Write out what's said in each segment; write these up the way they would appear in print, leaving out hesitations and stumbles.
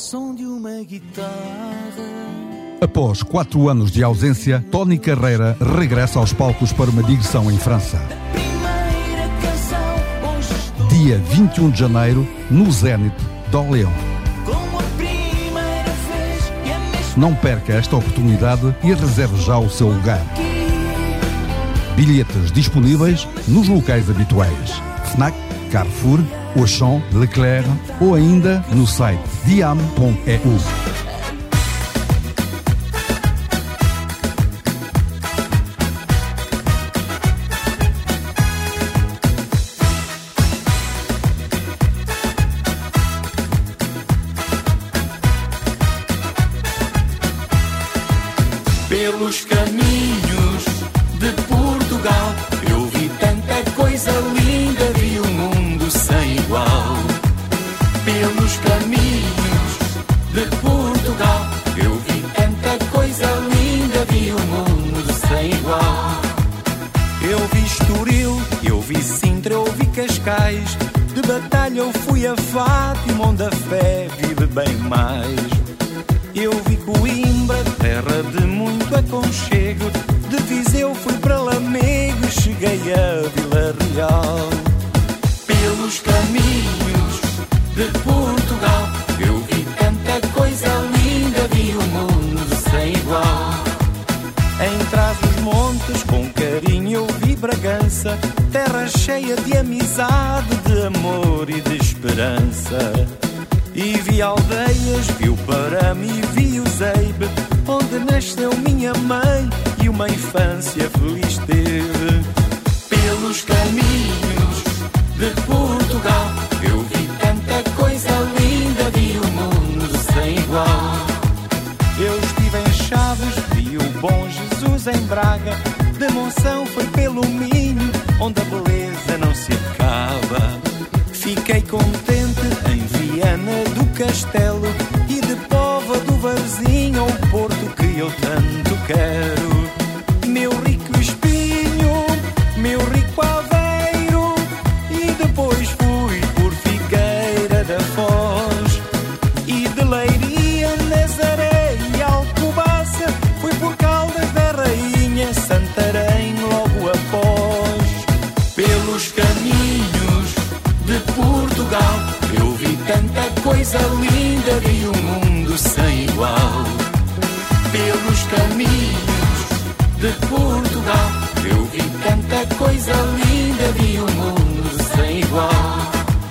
som de uma guitarra. Após 4 anos de ausência, Tony Carreira regressa aos palcos para uma digressão em França. Dia 21 de janeiro, no Zénith d'Orléans. Não perca esta oportunidade e reserve já o seu lugar. Bilhetes disponíveis nos locais habituais: Fnac, Carrefour, Auchan, Leclerc ou ainda no site diam.eu. Pelos caminhos de Portugal eu vi tanta coisa linda, vi um mundo sem igual. Pelos caminhos de Portugal eu vi tanta coisa linda, vi um mundo sem igual. Eu vi Estoril, eu vi Sintra, eu vi Cascais. De Batalha eu fui a Fátima, onde a fé vive bem mais. Eu vi Coimbra, terra de muito aconchego. De Viseu fui para Lamego e cheguei a Vila Real. Pelos caminhos de Portugal eu vi tanta coisa linda, vi um mundo sem igual. Em Trás-os-Montes com carinho eu vi Bragança, terra cheia de amizade, de amor e de esperança. E vi aldeias, vi o Parame e vi o Zeibe, onde nasceu minha mãe e uma infância feliz teve. Pelos caminhos de Portugal eu vi tanta coisa linda, vi o mundo sem igual. Eu estive em Chaves, vi o Bom Jesus em Braga. De Monção foi pelo Minho, onde a beleza não se acaba. Fiquei contente em Viana do Castelo e de Póvoa do Varzim, ao Porto que eu tanto quero. Meu rico Espinho, meu rico Aveiro, e depois fui por Figueira da Foz. E de Leiria, Nazaré e Alcobaça, fui por Caldas da Rainha, Santarém logo após. Pelos caminhos de Portugal eu vi tanta coisa linda, vi um mundo sem igual. Pelos caminhos de Portugal eu vi tanta coisa linda, vi um mundo sem igual.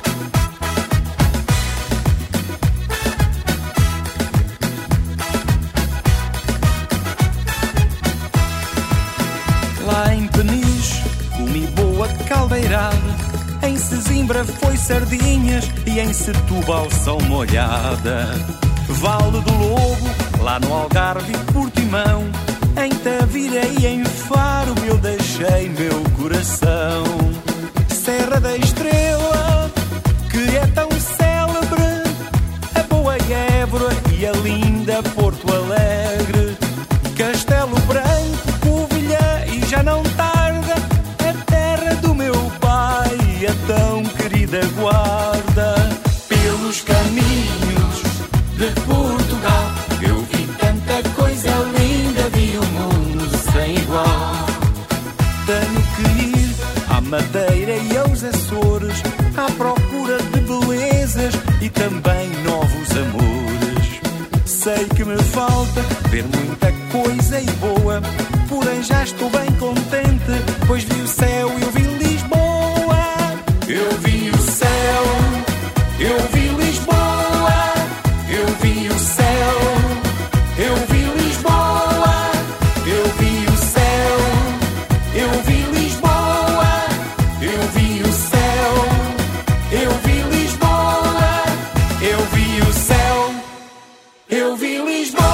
Lá em Peniche comi boa caldeirada, em Sesimbra foi sardinhas e em Setúbal são molhada. Vale do Lobo, lá no Algarve e Portimão, em Tavira e em Faro eu deixei meu coração. Serra da Estrela, que é tão célebre, a boa Évora e a linda Porto Alegre. Castelo Branco, Covilhã e já não tarda, a terra do meu pai, a tão querida Guarda. Pelos caminhos de Portugal eu vi tanta coisa linda, vi um mundo sem igual. Tenho que ir à Madeira e aos Açores, à procura de belezas e também novos amores. Sei que me falta ver muita coisa e boa, porém já estou bem contente, pois vi o céu e eu vi Lisboa. Eu vi o céu, eu vi Lisboa, eu vi o céu, eu vi Lisboa, eu vi o céu, eu vi Lisboa, eu vi o céu, eu vi Lisboa, eu vi o céu, eu vi Lisboa.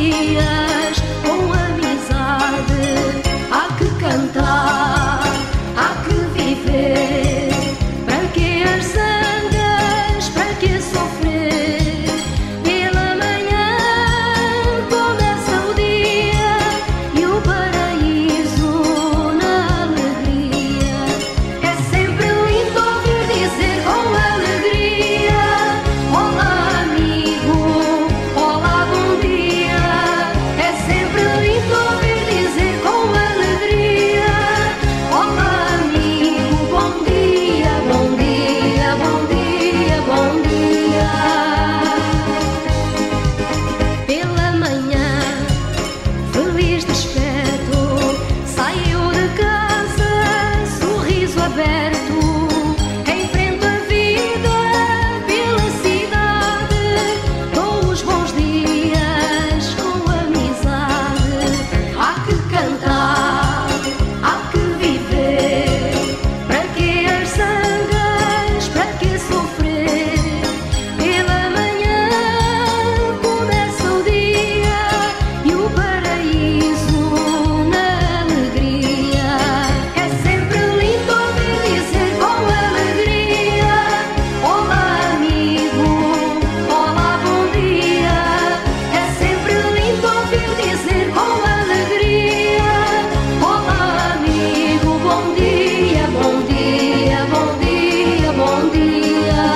dias com amizade. Há que cantar, há que viver. Para que as zangas, para que sofrer? Pela manhã começa o dia e o paraíso na alegria. É sempre lindo ouvir dizer com alegria: olá amigo, olá bom dia. É sempre lindo ouvir dizer com alegria: olá amigo, bom dia, bom dia, bom dia, bom dia. Pela manhã, feliz desperto, saiu de casa, sorriso aberto. Enfrento a vida pela cidade, dou os bons dias com amizade. Há que cantar, há que viver. Para que as zangas, para que sofrer? Pela manhã começa o dia e o paraíso na alegria. É sempre lindo ouvir dizer com alegria: olá amigo, olá bom dia. É sempre lindo ouvir dizer com alegria: olá amigo, bom dia, bom dia, bom dia, bom dia.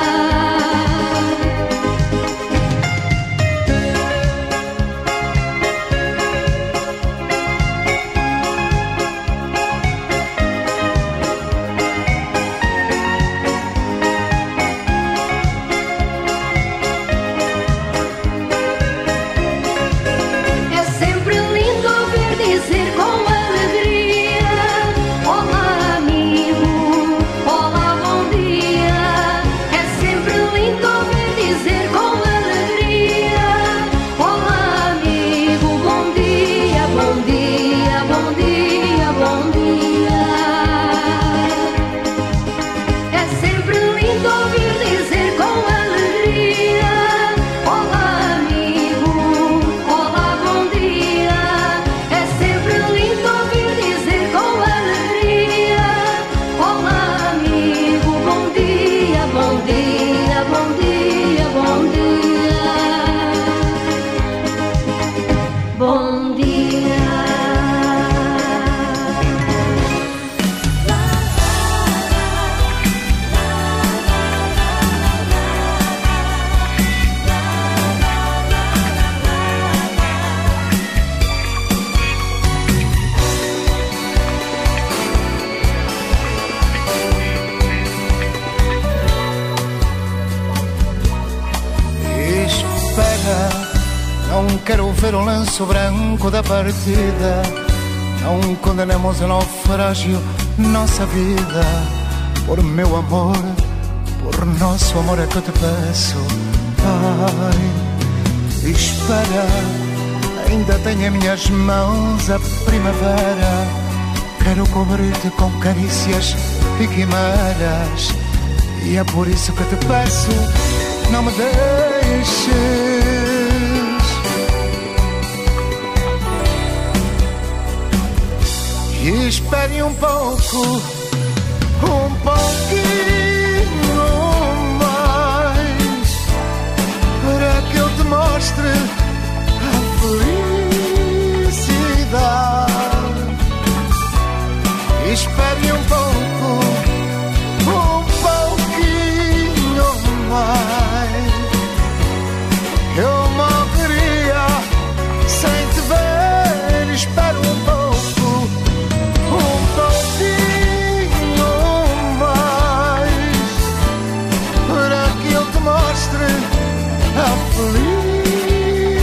É sempre lindo ouvir dizer com alegria: olá amigo, olá bom dia. É sempre lindo ouvir dizer com alegria: olá amigo, bom dia, bom dia, bom dia, bom dia. É sempre lindo ouvir dizer com alegria: olá amigo, olá bom dia. É sempre lindo ouvir dizer com alegria: olá amigo, bom dia, bom dia, bom dia, bom dia. Bom dia. Espera, não quero ver o lenço branco da partida. Não condenemos o naufrágio, nossa vida. Por meu amor, por nosso amor é que eu te peço. Ai, espera, ainda tenho em minhas mãos a primavera. Quero cobrir-te com carícias e quimeras. E é por isso que te peço: não me deixes. E espere um pouco, um pouquinho mais, para que eu te mostre a felicidade. Espere um pouco, um pouquinho mais. Eu morreria sem te ver. Espero um pouco, um pouquinho mais, para que eu te mostre a felicidade.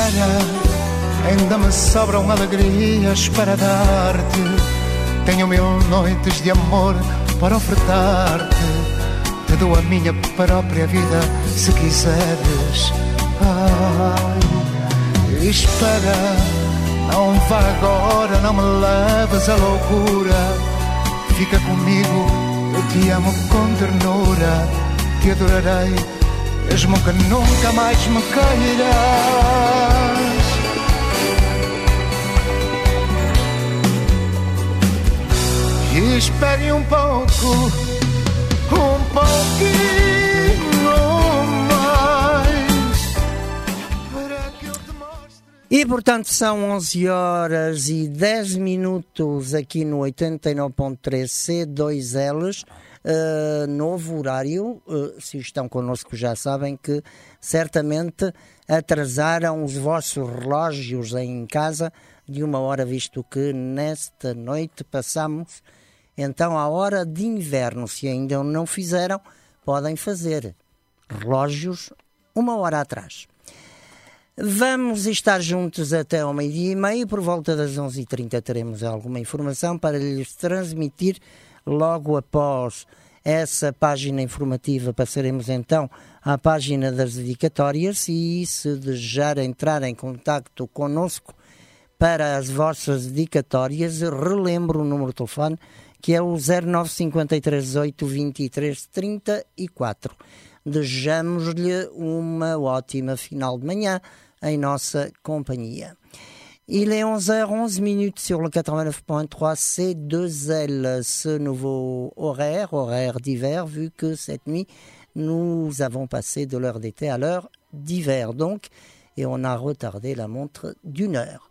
espera, ainda me sobram alegrias para dar-te. Tenho 1000 noites de amor para ofertar-te. Te dou a minha própria vida se quiseres. Ai, espera, não vá agora, não me leves à loucura. Fica comigo, eu te amo com ternura. Te adorarei, mesmo que nunca mais me queiras. E espere um pouquinho mais, para que eu te mostre. E portanto são 11h10 aqui no 89.3 C2Ls, novo horário. Se estão connosco já sabem que certamente atrasaram os vossos relógios em casa de 1 hora, visto que nesta noite passamos então a hora de inverno. Se ainda não fizeram, podem fazer relógios 1 hora atrás. Vamos estar juntos até ao 12h30. Por volta das 11h30 teremos alguma informação para lhes transmitir. Logo após essa página informativa passaremos então à página das dedicatórias, e se desejar entrar em contacto connosco para as vossas dedicatórias, relembro o número de telefone, que é o 0953 8 23 34. Desejamos-lhe uma ótima final de manhã em nossa companhia. Il est 11h11 sur le 89.3 C2L, ce nouveau horaire d'hiver, vu que cette nuit, nous avons passé de l'heure d'été à l'heure d'hiver, donc, et on a retardé la montre d'1 heure.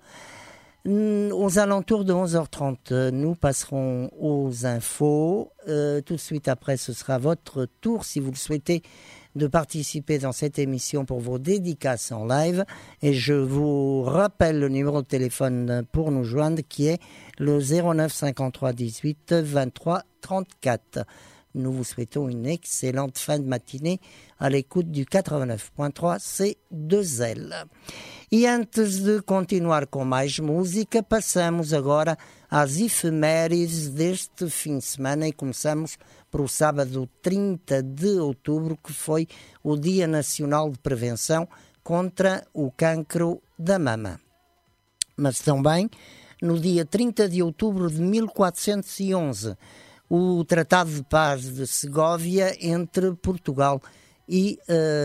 Aux alentours de 11h30, nous passerons aux infos. Tout de suite après, ce sera votre tour, si vous le souhaitez, de participer dans cette émission pour vos dédicaces en live. Et je vous rappelle le numéro de téléphone pour nous joindre, qui est le 09 53 18 23 34. Nous vous souhaitons une excellente fin de matinée à l'écoute du 89.3 C2L. E antes de continuar com mais música, passamos agora às efemérides deste fim de semana e começamos por o sábado 30 de outubro, que foi o Dia Nacional de Prevenção contra o Cancro da Mama. Mas também, no dia 30 de outubro de 1411, o Tratado de Paz de Segóvia entre Portugal e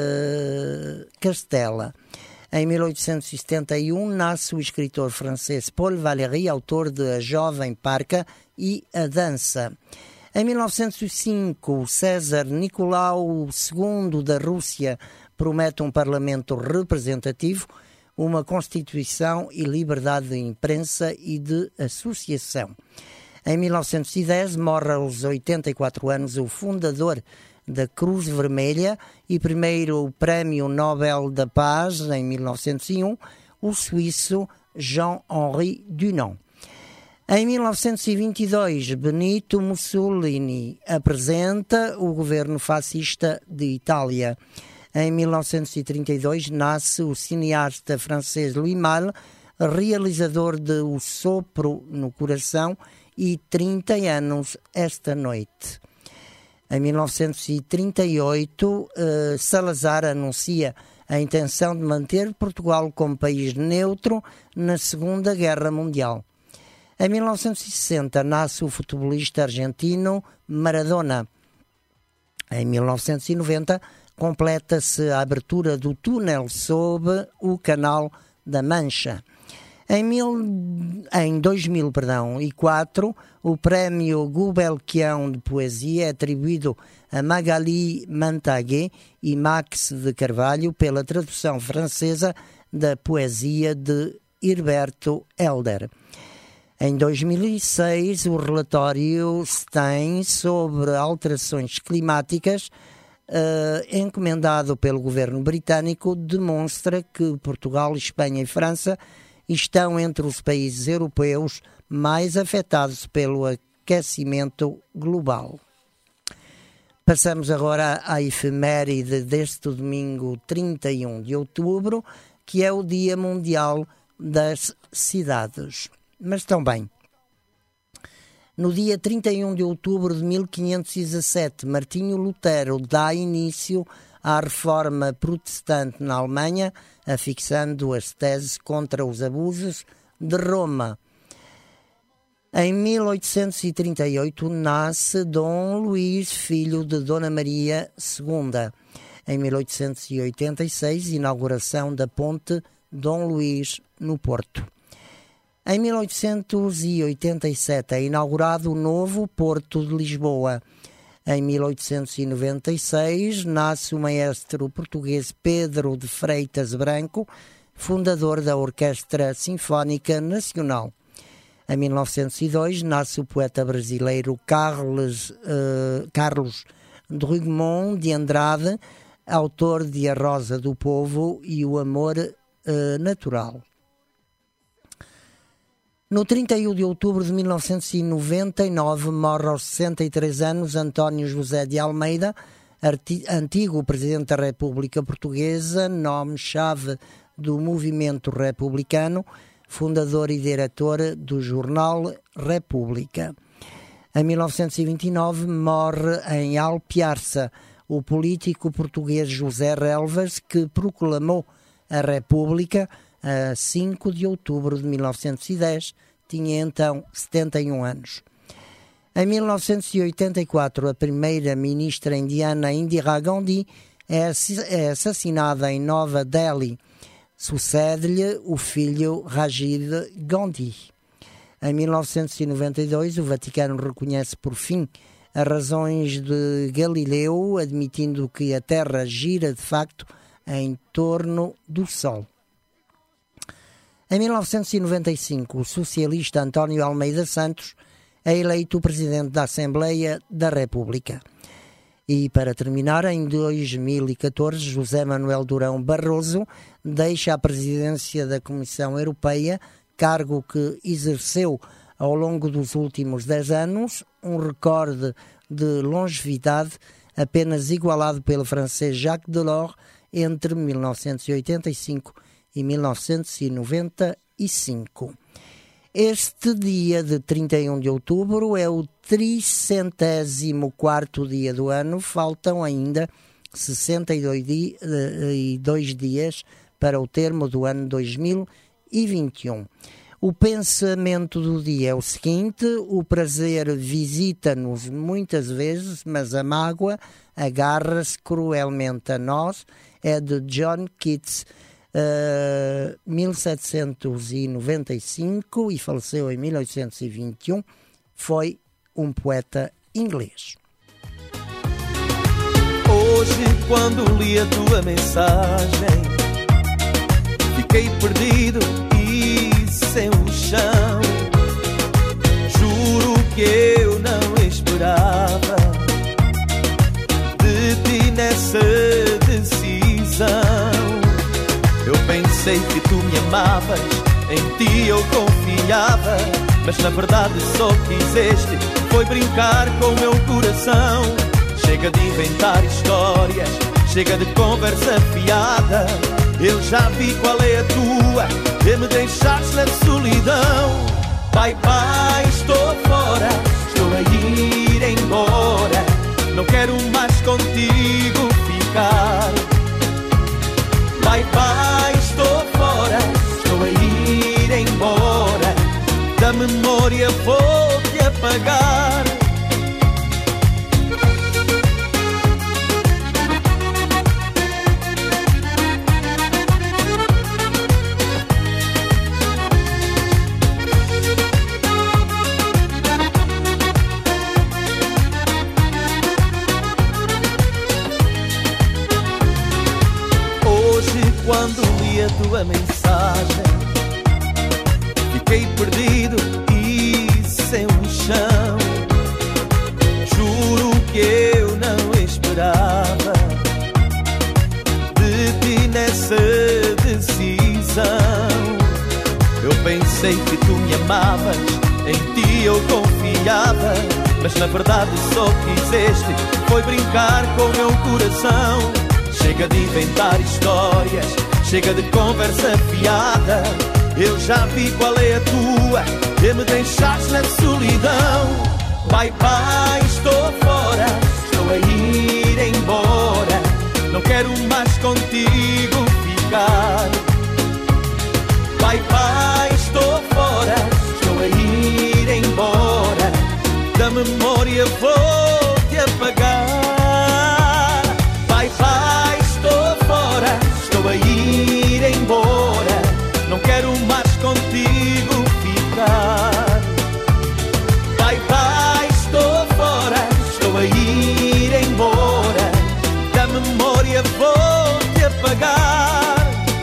Castela. Em 1871, nasce o escritor francês Paul Valéry, autor de A Jovem Parca e A Dança. Em 1905, César Nicolau II da Rússia promete um parlamento representativo, uma constituição e liberdade de imprensa e de associação. Em 1910, morre aos 84 anos o fundador da Cruz Vermelha e primeiro Prémio Nobel da Paz, em 1901, o suíço Jean-Henri Dunant. Em 1922, Benito Mussolini apresenta o governo fascista de Itália. Em 1932, nasce o cineasta francês Louis Malle, realizador de O Sopro no Coração e 30 anos esta noite. Em 1938, Salazar anuncia a intenção de manter Portugal como país neutro na Segunda Guerra Mundial. Em 1960, nasce o futebolista argentino Maradona. Em 1990, completa-se a abertura do túnel sob o Canal da Mancha. Em 2004, o Prémio Gulbenkian de Poesia é atribuído a Magali Mantaguet e Max de Carvalho pela tradução francesa da poesia de Herberto Helder. Em 2006, o relatório Stein sobre alterações climáticas, encomendado pelo governo britânico, demonstra que Portugal, Espanha e França estão entre os países europeus mais afetados pelo aquecimento global. Passamos agora à efeméride deste domingo 31 de outubro, que é o Dia Mundial das Cidades. Mas também, no dia 31 de outubro de 1517, Martinho Lutero dá início à reforma protestante na Alemanha, afixando as teses contra os abusos de Roma. Em 1838 nasce Dom Luís, filho de Dona Maria II. Em 1886, inauguração da ponte Dom Luís no Porto. Em 1887 é inaugurado o novo Porto de Lisboa. Em 1896 nasce o maestro português Pedro de Freitas Branco, fundador da Orquestra Sinfónica Nacional. Em 1902 nasce o poeta brasileiro Carlos Drummond de Andrade, autor de A Rosa do Povo e O Amor Natural. No 31 de outubro de 1999 morre aos 63 anos António José de Almeida, antigo Presidente da República Portuguesa, nome-chave do movimento republicano, fundador e diretor do jornal República. Em 1929 morre em Alpiarça o político português José Relvas, que proclamou a República a 5 de outubro de 1910, tinha então 71 anos. Em 1984, a primeira ministra indiana Indira Gandhi é assassinada em Nova Delhi. Sucede-lhe o filho Rajiv Gandhi. Em 1992, o Vaticano reconhece por fim as razões de Galileu, admitindo que a Terra gira de facto em torno do Sol. Em 1995, o socialista António Almeida Santos é eleito presidente da Assembleia da República. E, para terminar, em 2014, José Manuel Durão Barroso deixa a presidência da Comissão Europeia, cargo que exerceu ao longo dos últimos 10 anos, um recorde de longevidade apenas igualado pelo francês Jacques Delors entre 1985 e 1995. Este dia de 31 de outubro é o 304º dia do ano, faltam ainda 62 dias para o termo do ano 2021. O pensamento do dia é o seguinte: o prazer visita-nos muitas vezes, mas a mágoa agarra-se cruelmente a nós. É de John Keats, 1795, e faleceu em 1821. Foi um poeta inglês. Hoje, quando li a tua mensagem, fiquei perdido e sem o chão. Juro que eu não esperava de ti nessa decisão. Eu pensei que tu me amavas, em ti eu confiava, mas na verdade só quiseste foi brincar com o meu coração. Chega de inventar histórias, chega de conversa fiada. Eu já vi qual é a tua, e me deixaste na solidão. Bye bye, estou fora, estou a ir embora. Não quero mais contigo ficar. Bye bye, estou fora, estou a ir embora. Da memória vou te apagar. Quando li a tua mensagem, fiquei perdido e sem um chão. Juro que eu não esperava de ti nessa decisão. Eu pensei que tu me amavas, em ti eu confiava, mas na verdade só quiseste foi brincar com o meu coração. Chega de inventar histórias, chega de conversa fiada. Eu já vi qual é a tua, e me deixaste na solidão. Bye bye, estou fora, estou a ir embora. Não quero mais contigo ficar. Bye bye, estou fora, estou a ir embora. Da memória vou te apagar. Bye bye, estou fora, estou a ir embora. Não quero mais contigo ficar. Bye bye, estou fora, estou a ir embora. Da memória vou te apagar.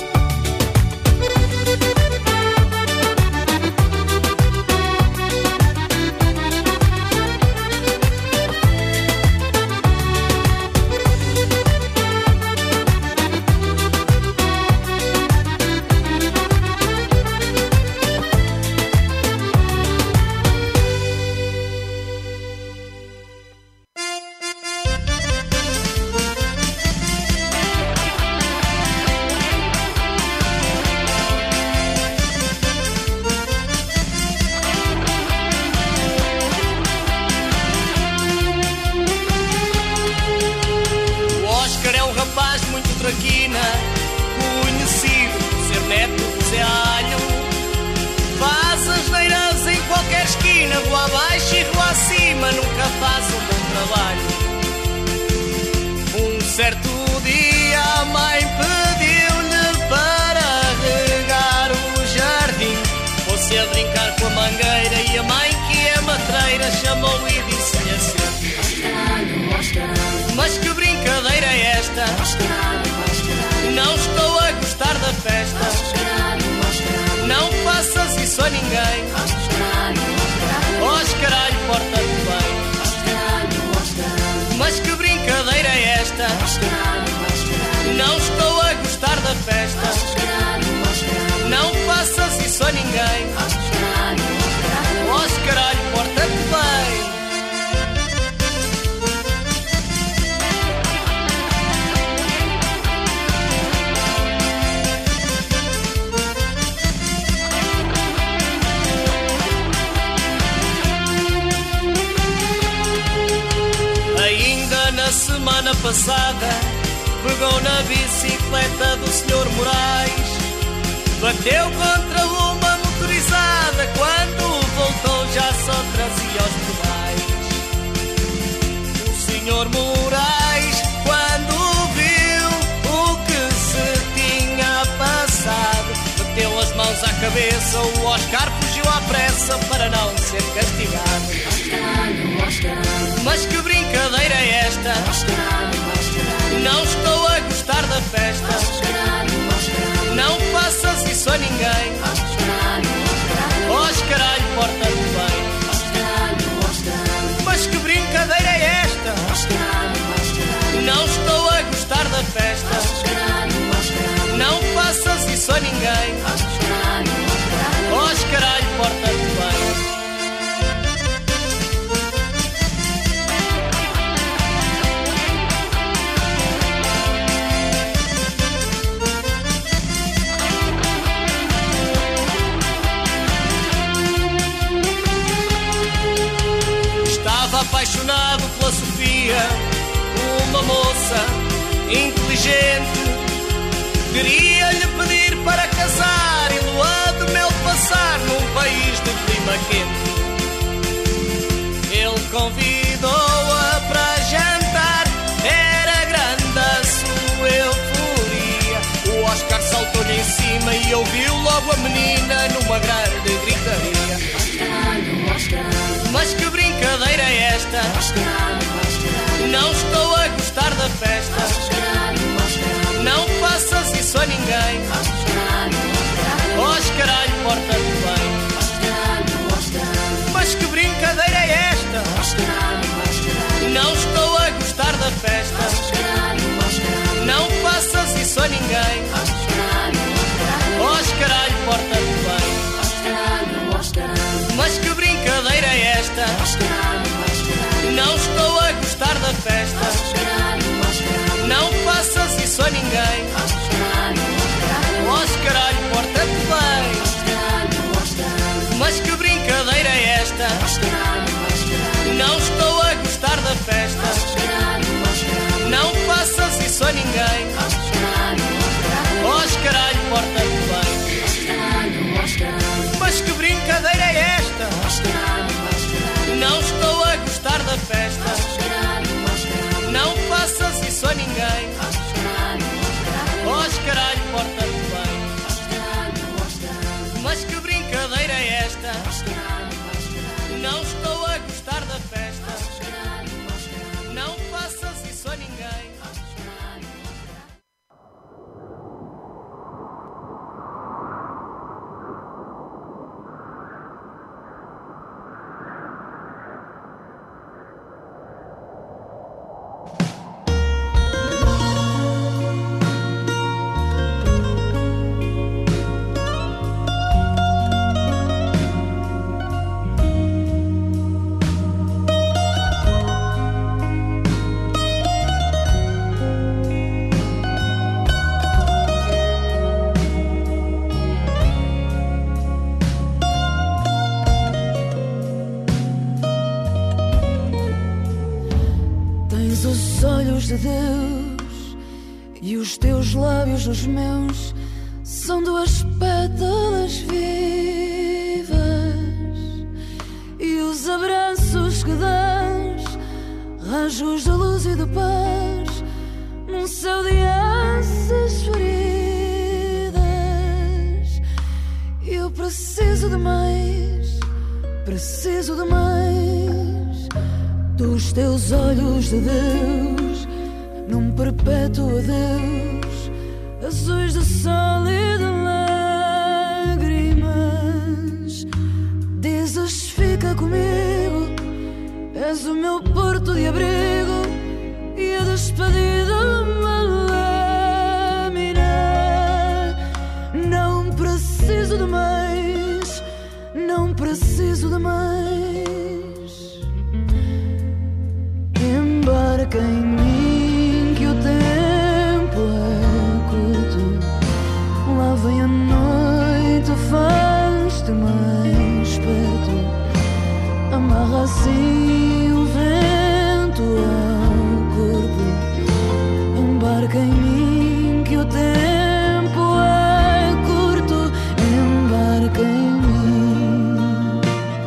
Conhecido por ser neto do Zé Alho, faz asneiras em qualquer esquina, rua abaixo e rua acima, nunca faz um bom trabalho. Um certo dia a mãe pediu-lhe para regar o jardim, fosse a brincar com a mangueira, e a mãe, que é matreira, chamou e disse-lhe assim: mas que brincadeira é esta? Não estou a gostar da festa. Não faças isso a ninguém. Os caralho, porta-te bem. Mas que brincadeira é esta? Não estou a gostar da festa. Não faças isso a ninguém. Os caralho, porta-te bem. Semana passada pegou na bicicleta do Sr. Moraes, bateu contra uma motorizada, quando voltou já só trazia os pedais. O Sr. Moraes, quando viu o que se tinha passado, bateu as mãos à cabeça. O Oscar fugiu à pressa para não ser castigado. Mas que brincadeira é esta? Não estou a gostar da festa. Não faças isso a ninguém. Os caralho, porta-te bem. Mas que brincadeira é esta? Não estou a gostar da festa. Não faças isso a ninguém. Os caralho, porta-te bem. Apaixonado pela Sofia, uma moça inteligente, queria-lhe pedir para casar e lua de mel passar num país de clima quente. Ele convidou-a para jantar, era grande a sua euforia. O Oscar saltou-lhe em cima e ouviu logo a menina numa grande gritaria. Mas que brincadeira é esta? Não estou a gostar da festa. Não faças isso a ninguém. Os caralho, porta-te bem. Mas que brincadeira é esta? Não estou a gostar da festa. Não faças isso a ninguém. Os caralho, porta-te bem. Mas que brincadeira é esta? Não estou a gostar da festa. Não faças isso a ninguém. da festa. Não faças isso a ninguém. Os caralho, porta-te bem. Mas que brincadeira é esta? Não estou a gostar da festa. Não faças isso a ninguém. Os caralho, porta-te bem. Mas que brincadeira é esta? Não estou a gostar da festa. Não faças isso a ninguém. De Deus e os teus lábios nos meus são duas pétalas vivas, e os abraços que dás, rajos de luz e de paz num céu de asas feridas. Eu preciso de mais dos teus olhos de Deus, num perpétuo adeus, azuis de sol e de lágrimas. Dizes fica comigo, és o meu porto de abrigo e a despedida uma lâmina. Não preciso de mais, não preciso de mais. Embarca em mim que o tempo é curto. Lá vem a noite, faz-te mais perto. Amarra assim o vento ao corpo. Embarca em mim que o tempo é curto. Embarca em mim.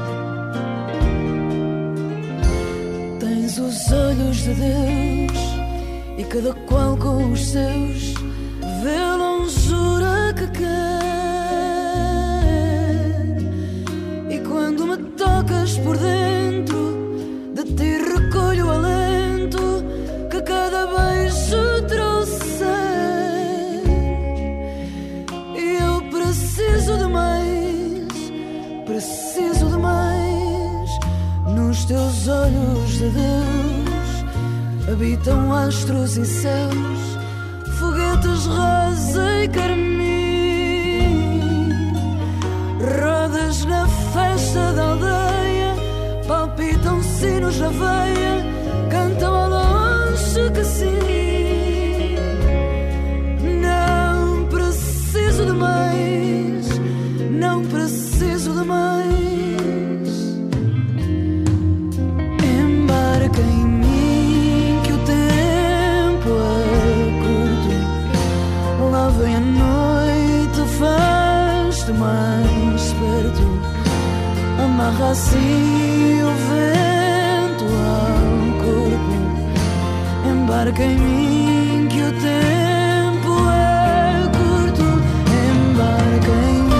Tens os olhos de Deus e cada qual com os seus vê a longura que quer. E quando me tocas por dentro, de ti recolho o alento que cada beijo trouxer. E eu preciso de mais, preciso de mais. Nos teus olhos de Deus habitam astros e céus, foguetes rosa e carmim. Rodas na festa da aldeia, palpitam sinos na veia, cantam ao longe que sim. Não preciso de mais, não preciso de mais. Embarca em mim que o tempo é curto. Lá vem a noite, faz-te mais perto. Amarra assim o vento ao corpo. Embarca em mim que o tempo é curto. Embarca em mim.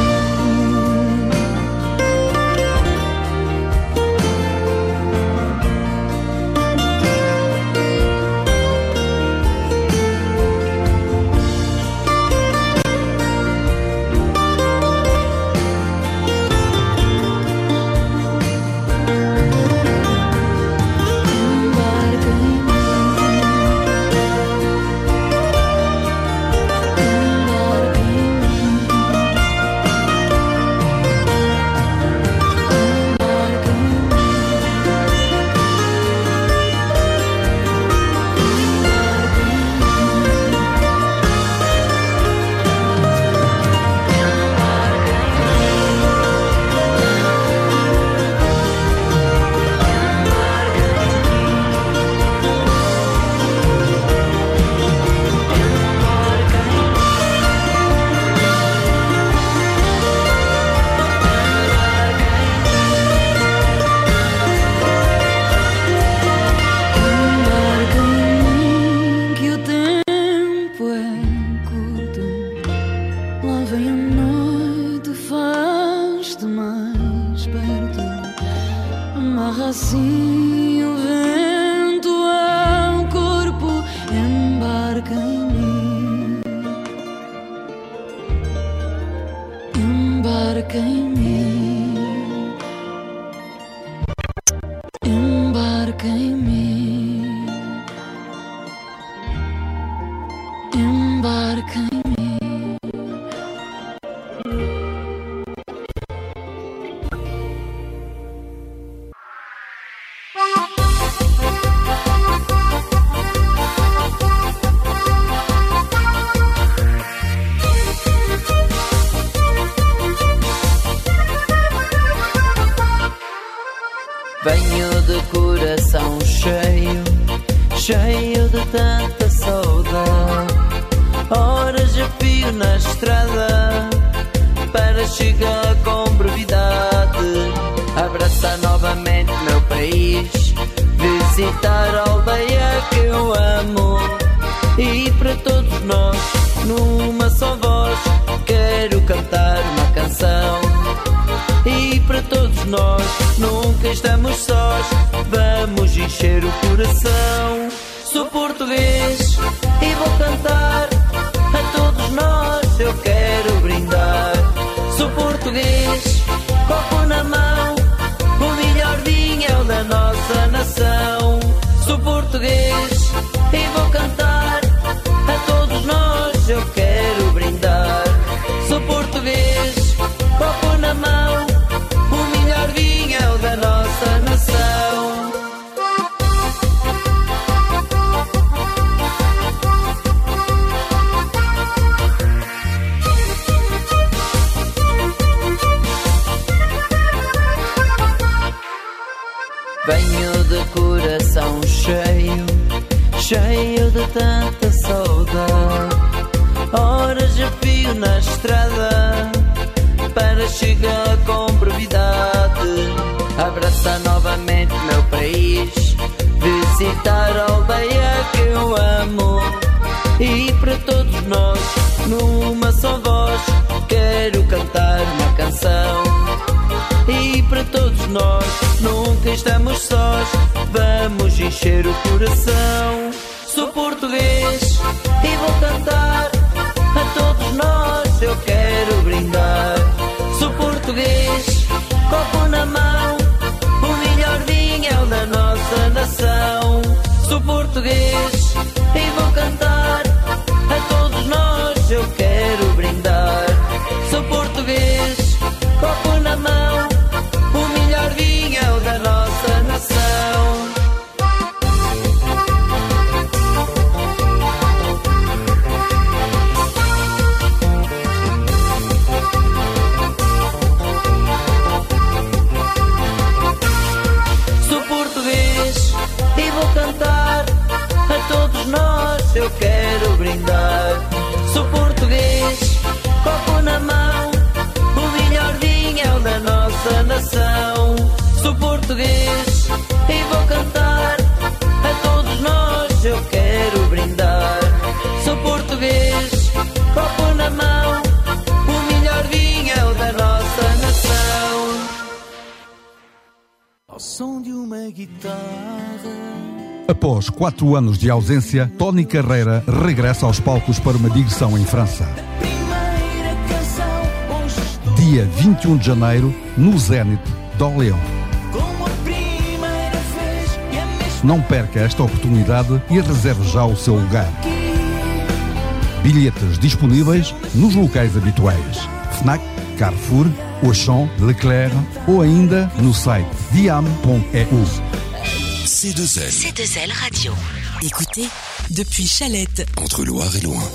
marca em mim. Venho de coração cheio, cheio de tanta saudade. Horas a fio na estrada para chegar com brevidade. Abraçar novamente meu país, visitar a aldeia que eu amo. E para todos nós, numa só voz, quero cantar uma canção. E para todos nós, nunca estamos sós, vamos encher o coração. Sou português e vou cantar, a todos nós eu quero brindar. Sou português, copo na mão, o melhor vinho é o da nossa nação. Sou português e vou cantar, a todos nós eu quero brindar. Sou português, copo na mão, o melhor vinho é o da nossa nação. Venho de coração cheio, cheio de tanta saudade. Horas a fio na estrada para chegar com brevidade. Abraçar novamente meu país, visitar a aldeia que eu amo. E para todos nós, numa só voz, quero cantar uma canção. E para todos nós, nunca estamos sós, vamos encher o coração. Sou português e vou cantar, a todos nós eu quero brindar. Sou português, copo na mão, o melhor vinho é o da nossa nação. Sou português e vou cantar, a todos nós eu quero brindar. Sou português, copo na mão, o melhor vinho é o da nossa nação. Sou português e vou cantar, a todos nós eu quero brindar. Sou português, copo na mão, o melhor vinho é o da nossa nação. Sou português e vou cantar, a todos nós eu quero brindar. Sou português, copo na mão, o melhor vinho é o da nossa nação. Ao som de uma guitarra. Após 4 anos de ausência, Tony Carreira regressa aos palcos para uma digressão em França. Dia 21 de janeiro, no Zénith d'Orléans. Não perca esta oportunidade e reserve já o seu lugar. Bilhetes disponíveis nos locais habituais: Fnac, Carrefour, Auchan, Leclerc ou ainda no site diam.eu. C2L Radio. Écoutez depuis Chalette, entre Loire et Loin.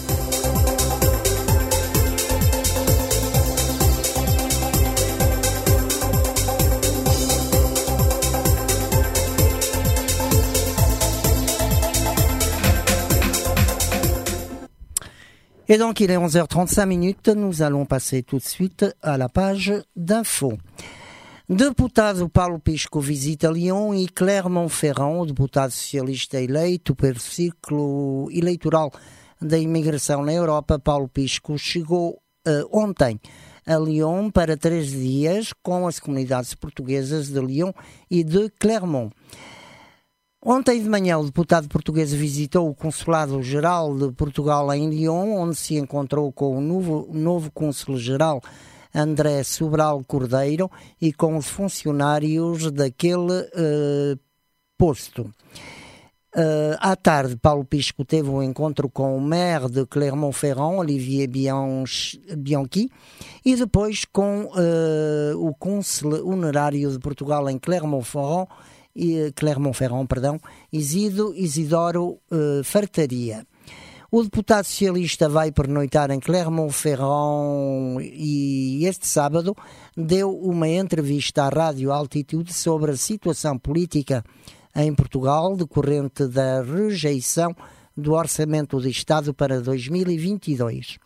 Et donc, il est 11h35, nous allons passer tout de suite à la page d'infos. Deputado Paulo Pisco visita Lyon e Clermont-Ferrand. O deputado socialista eleito pelo ciclo eleitoral da imigração na Europa, Paulo Pisco, chegou ontem a Lyon para 3 dias com as comunidades portuguesas de Lyon e de Clermont. Ontem de manhã, o deputado português visitou o Consulado-Geral de Portugal em Lyon, onde se encontrou com o novo Cônsul-Geral André Sobral Cordeiro e com os funcionários daquele posto. À tarde, Paulo Pisco teve um encontro com o maire de Clermont-Ferrand, Olivier Bianchi, e depois com o cônsul honorário de Portugal em Clermont-Ferrand, Isidoro Fartaria. O deputado socialista vai pernoitar em Clermont-Ferrand e este sábado deu uma entrevista à Rádio Altitude sobre a situação política em Portugal, decorrente da rejeição do Orçamento de Estado para 2022.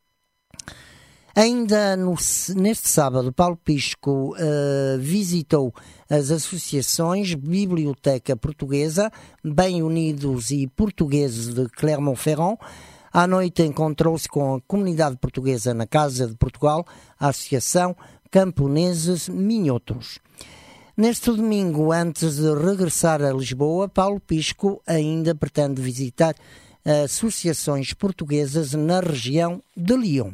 Ainda neste sábado, Paulo Pisco visitou as associações Biblioteca Portuguesa, Bem Unidos e Portugueses de Clermont-Ferrand. À noite encontrou-se com a comunidade portuguesa na Casa de Portugal, a Associação Camponeses Minhotos. Neste domingo, antes de regressar a Lisboa, Paulo Pisco ainda pretende visitar associações portuguesas na região de Lyon.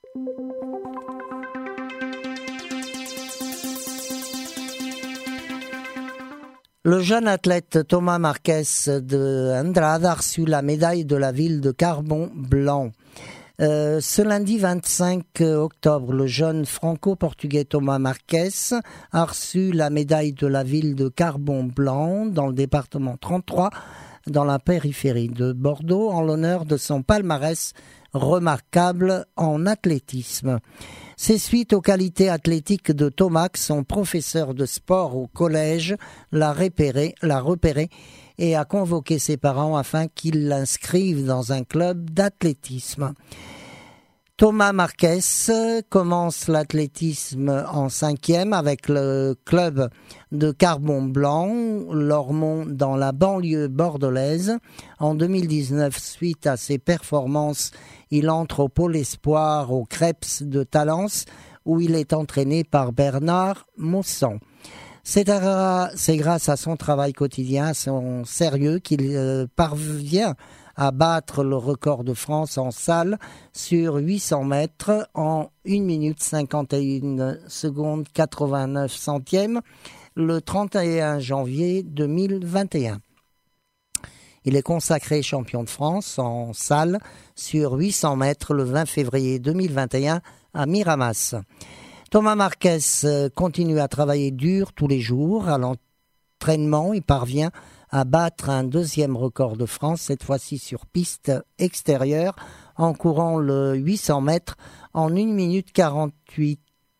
Le jeune athlète Thomas Marques de Andrade a reçu la médaille de la ville de Carbon-Blanc. Ce lundi 25 octobre, le jeune franco-portugais Thomas Marques a reçu la médaille de la ville de Carbon-Blanc dans le département 33, dans la périphérie de Bordeaux, en l'honneur de son palmarès remarquable en athlétisme. C'est suite aux qualités athlétiques de Thomas que son professeur de sport au collège l'a repéré et a convoqué ses parents afin qu'ils l'inscrivent dans un club d'athlétisme. Thomas Marques commence l'athlétisme en 5e avec le club de Carbon-Blanc, Lormont, dans la banlieue bordelaise. En 2019, suite à ses performances, il entre au pôle espoir au Creps de Talence, où il est entraîné par Bernard Maussan. C'est grâce à son travail quotidien, à son sérieux, qu'il parvient à battre le record de France en salle sur 800 mètres en 1 minute 51 secondes 89 centièmes le 31 janvier 2021. Il est consacré champion de France en salle sur 800 mètres le 20 février 2021 à Miramas. Thomas Marques continue à travailler dur tous les jours. À l'entraînement, il parvient à battre un deuxième record de France, cette fois-ci sur piste extérieure, en courant le 800 mètres en 1 minute 48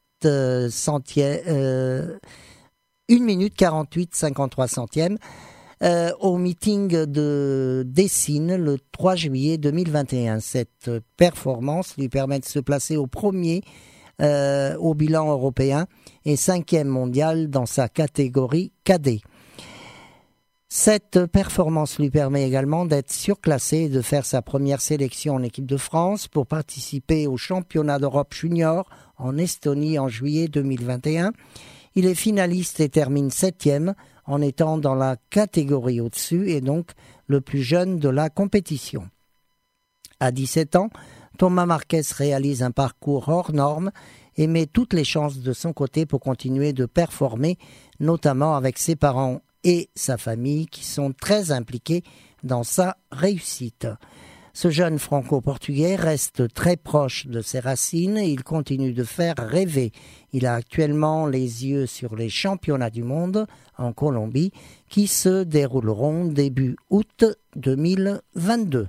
53 centièmes au meeting de Dessines le 3 juillet 2021. Cette performance lui permet de se placer au premier au bilan européen et 5e mondial dans sa catégorie cadet. Cette performance lui permet également d'être surclassé et de faire sa première sélection en équipe de France pour participer au championnat d'Europe junior en Estonie en juillet 2021. Il est finaliste et termine 7e en étant dans la catégorie au-dessus et donc le plus jeune de la compétition. À 17 ans, Thomas Marques réalise un parcours hors norme et met toutes les chances de son côté pour continuer de performer, notamment avec ses parents et sa famille qui sont très impliqués dans sa réussite. Ce jeune franco-portugais reste très proche de ses racines et il continue de faire rêver. Il a actuellement les yeux sur les championnats du monde en Colombie qui se dérouleront début août 2022.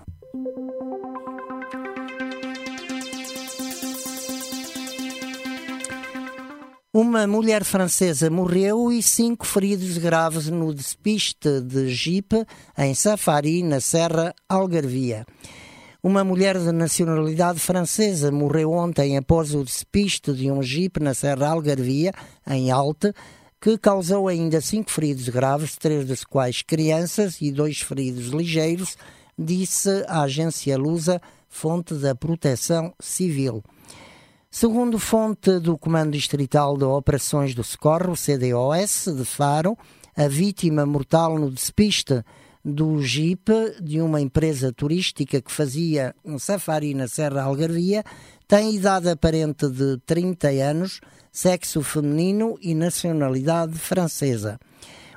Uma mulher francesa morreu e 5 feridos graves no despiste de Jeep em Safari, na Serra Algarvia. Uma mulher de nacionalidade francesa morreu ontem após o despiste de um Jeep na Serra Algarvia, em Alte, que causou ainda 5 feridos graves, 3 dos quais crianças e 2 feridos ligeiros, disse a agência lusa, fonte da Proteção Civil. Segundo fonte do Comando Distrital de Operações do Socorro, CDOS, de Faro, a vítima mortal no despiste do Jeep de uma empresa turística que fazia um safari na Serra Algarvia tem idade aparente de 30 anos, sexo feminino e nacionalidade francesa.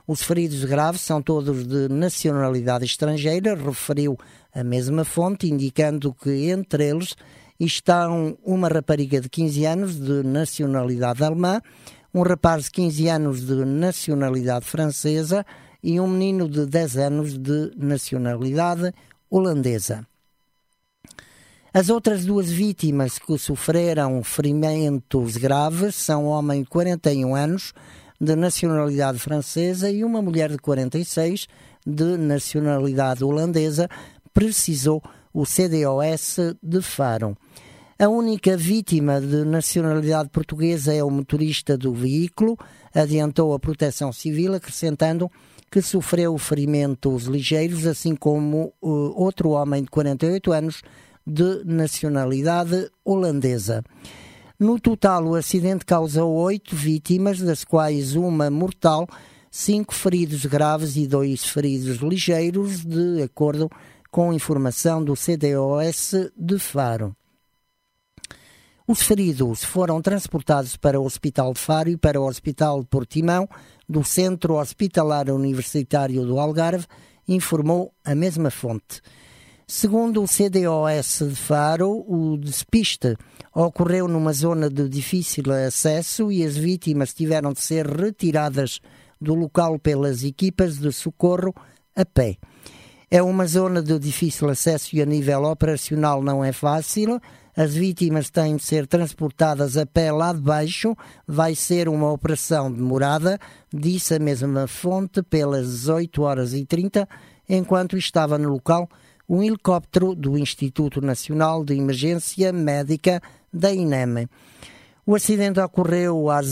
Os feridos graves são todos de nacionalidade estrangeira, referiu a mesma fonte, indicando que entre eles estão uma rapariga de 15 anos de nacionalidade alemã, um rapaz de 15 anos de nacionalidade francesa e um menino de 10 anos de nacionalidade holandesa. As outras duas vítimas que sofreram ferimentos graves são um homem de 41 anos de nacionalidade francesa e uma mulher de 46 de nacionalidade holandesa, precisou o CDOS de Faro. A única vítima de nacionalidade portuguesa é o motorista do veículo, adiantou a Proteção Civil, acrescentando que sofreu ferimentos ligeiros, assim como outro homem de 48 anos de nacionalidade holandesa. No total, o acidente causou 8 vítimas, das quais uma mortal, 5 feridos graves e 2 feridos ligeiros, de acordo com informação do CDOS de Faro. Os feridos foram transportados para o Hospital de Faro e para o Hospital de Portimão, do Centro Hospitalar Universitário do Algarve, informou a mesma fonte. Segundo o CDOS de Faro, o despiste ocorreu numa zona de difícil acesso e as vítimas tiveram de ser retiradas do local pelas equipas de socorro a pé. É uma zona de difícil acesso e a nível operacional não é fácil. As vítimas têm de ser transportadas a pé lá de baixo. Vai ser uma operação demorada, disse a mesma fonte, pelas 8h30, enquanto estava no local um helicóptero do Instituto Nacional de Emergência Médica da INEM. O acidente ocorreu às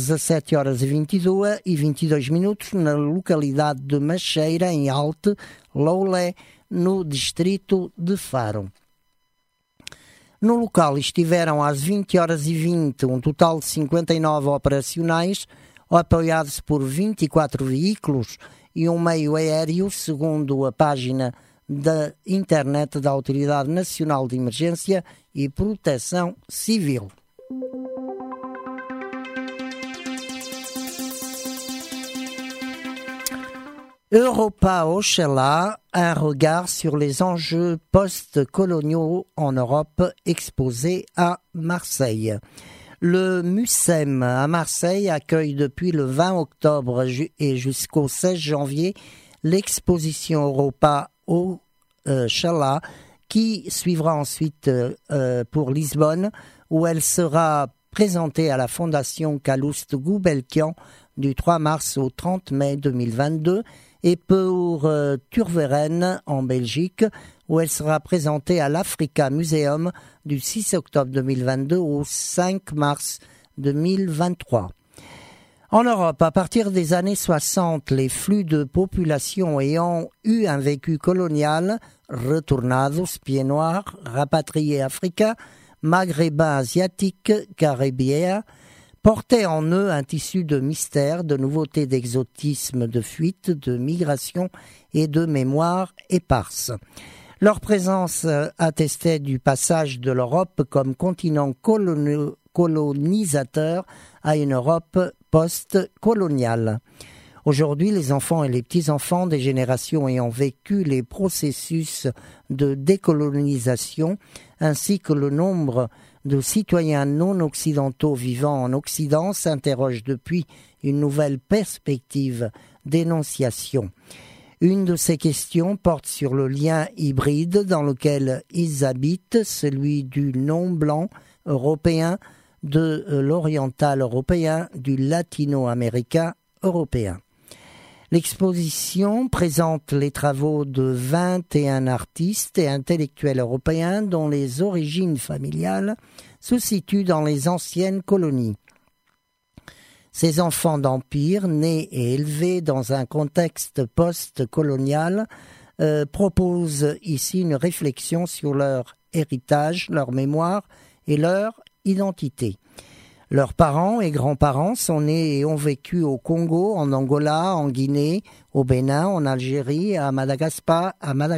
17h22 na localidade de Macheira, em Alte, Loulé, no distrito de Faro. No local estiveram às 20h20 um total de 59 operacionais, apoiados por 24 veículos e um meio aéreo, segundo a página da internet da Autoridade Nacional de Emergência e Proteção Civil. Europa Ochala, un regard sur les enjeux post-coloniaux en Europe, exposé à Marseille. Le MUSEM à Marseille accueille depuis le 20 octobre et jusqu'au 16 janvier l'exposition Europa Ochala, qui suivra ensuite pour Lisbonne, où elle sera présentée à la Fondation Calouste Gulbenkian du 3 mars au 30 mai 2022, et pour Turveren en Belgique, où elle sera présentée à l'Africa Museum du 6 octobre 2022 au 5 mars 2023. En Europe, à partir des années 60, les flux de population ayant eu un vécu colonial, retournados, pieds noirs, rapatriés africains, maghrébins, asiatiques, caribéens, portaient en eux un tissu de mystère, de nouveautés, d'exotisme, de fuite, de migration et de mémoire éparse. Leur présence attestait du passage de l'Europe comme continent colonisateur à une Europe post-coloniale. Aujourd'hui, les enfants et les petits-enfants des générations ayant vécu les processus de décolonisation, ainsi que le nombre de citoyens non occidentaux vivant en Occident, s'interrogent depuis une nouvelle perspective d'énonciation. Une de ces questions porte sur le lien hybride dans lequel ils habitent, celui du non-blanc européen, de l'oriental européen, du latino-américain européen. L'exposition présente les travaux de 21 artistes et intellectuels européens dont les origines familiales se situent dans les anciennes colonies. Ces enfants d'empire, nés et élevés dans un contexte post-colonial, proposent ici une réflexion sur leur héritage, leur mémoire et leur identité. Leurs parents et grands-parents sont nés et ont vécu au Congo, en Angola, en Guinée, au Bénin, en Algérie, à Madagascar,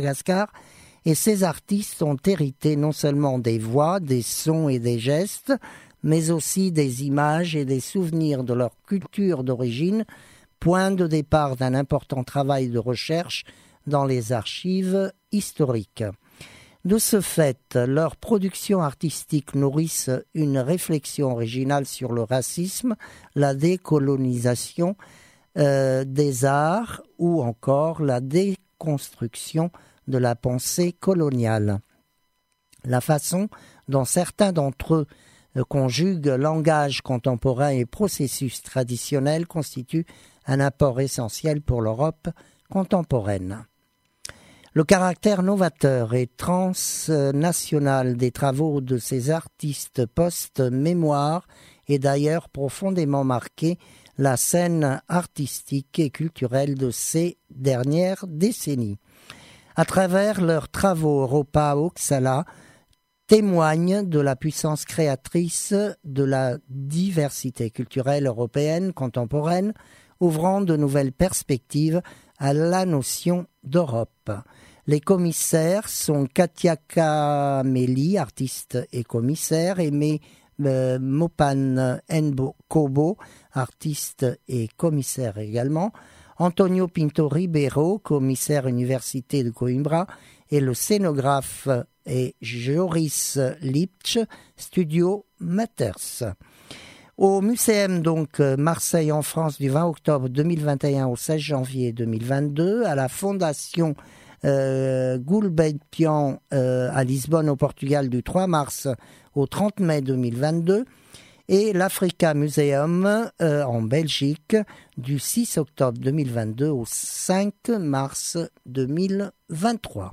et ces artistes ont hérité non seulement des voix, des sons et des gestes, mais aussi des images et des souvenirs de leur culture d'origine, point de départ d'un important travail de recherche dans les archives historiques. De ce fait, leurs productions artistiques nourrissent une réflexion originale sur le racisme, la décolonisation des arts ou encore la déconstruction de la pensée coloniale. La façon dont certains d'entre eux conjuguent langage contemporain et processus traditionnel constitue un apport essentiel pour l'Europe contemporaine. Le caractère novateur et transnational des travaux de ces artistes post-mémoire est d'ailleurs profondément marqué la scène artistique et culturelle de ces dernières décennies. À travers leurs travaux, Europa Oxala témoigne de la puissance créatrice de la diversité culturelle européenne contemporaine, ouvrant de nouvelles perspectives à la notion d'Europe. Les commissaires sont Katia Kameli, artiste et commissaire, Aimé Mopan Kobo, artiste et commissaire également, Antonio Pinto Ribeiro, commissaire Université de Coimbra, et le scénographe est Joris Lipch, Studio Matters. Au Muséum donc Marseille en France du 20 octobre 2021 au 16 janvier 2022, à la Fondation Gulbenkian à Lisbonne au Portugal du 3 mars au 30 mai 2022 et l'Africa Museum en Belgique du 6 octobre 2022 au 5 mars 2023.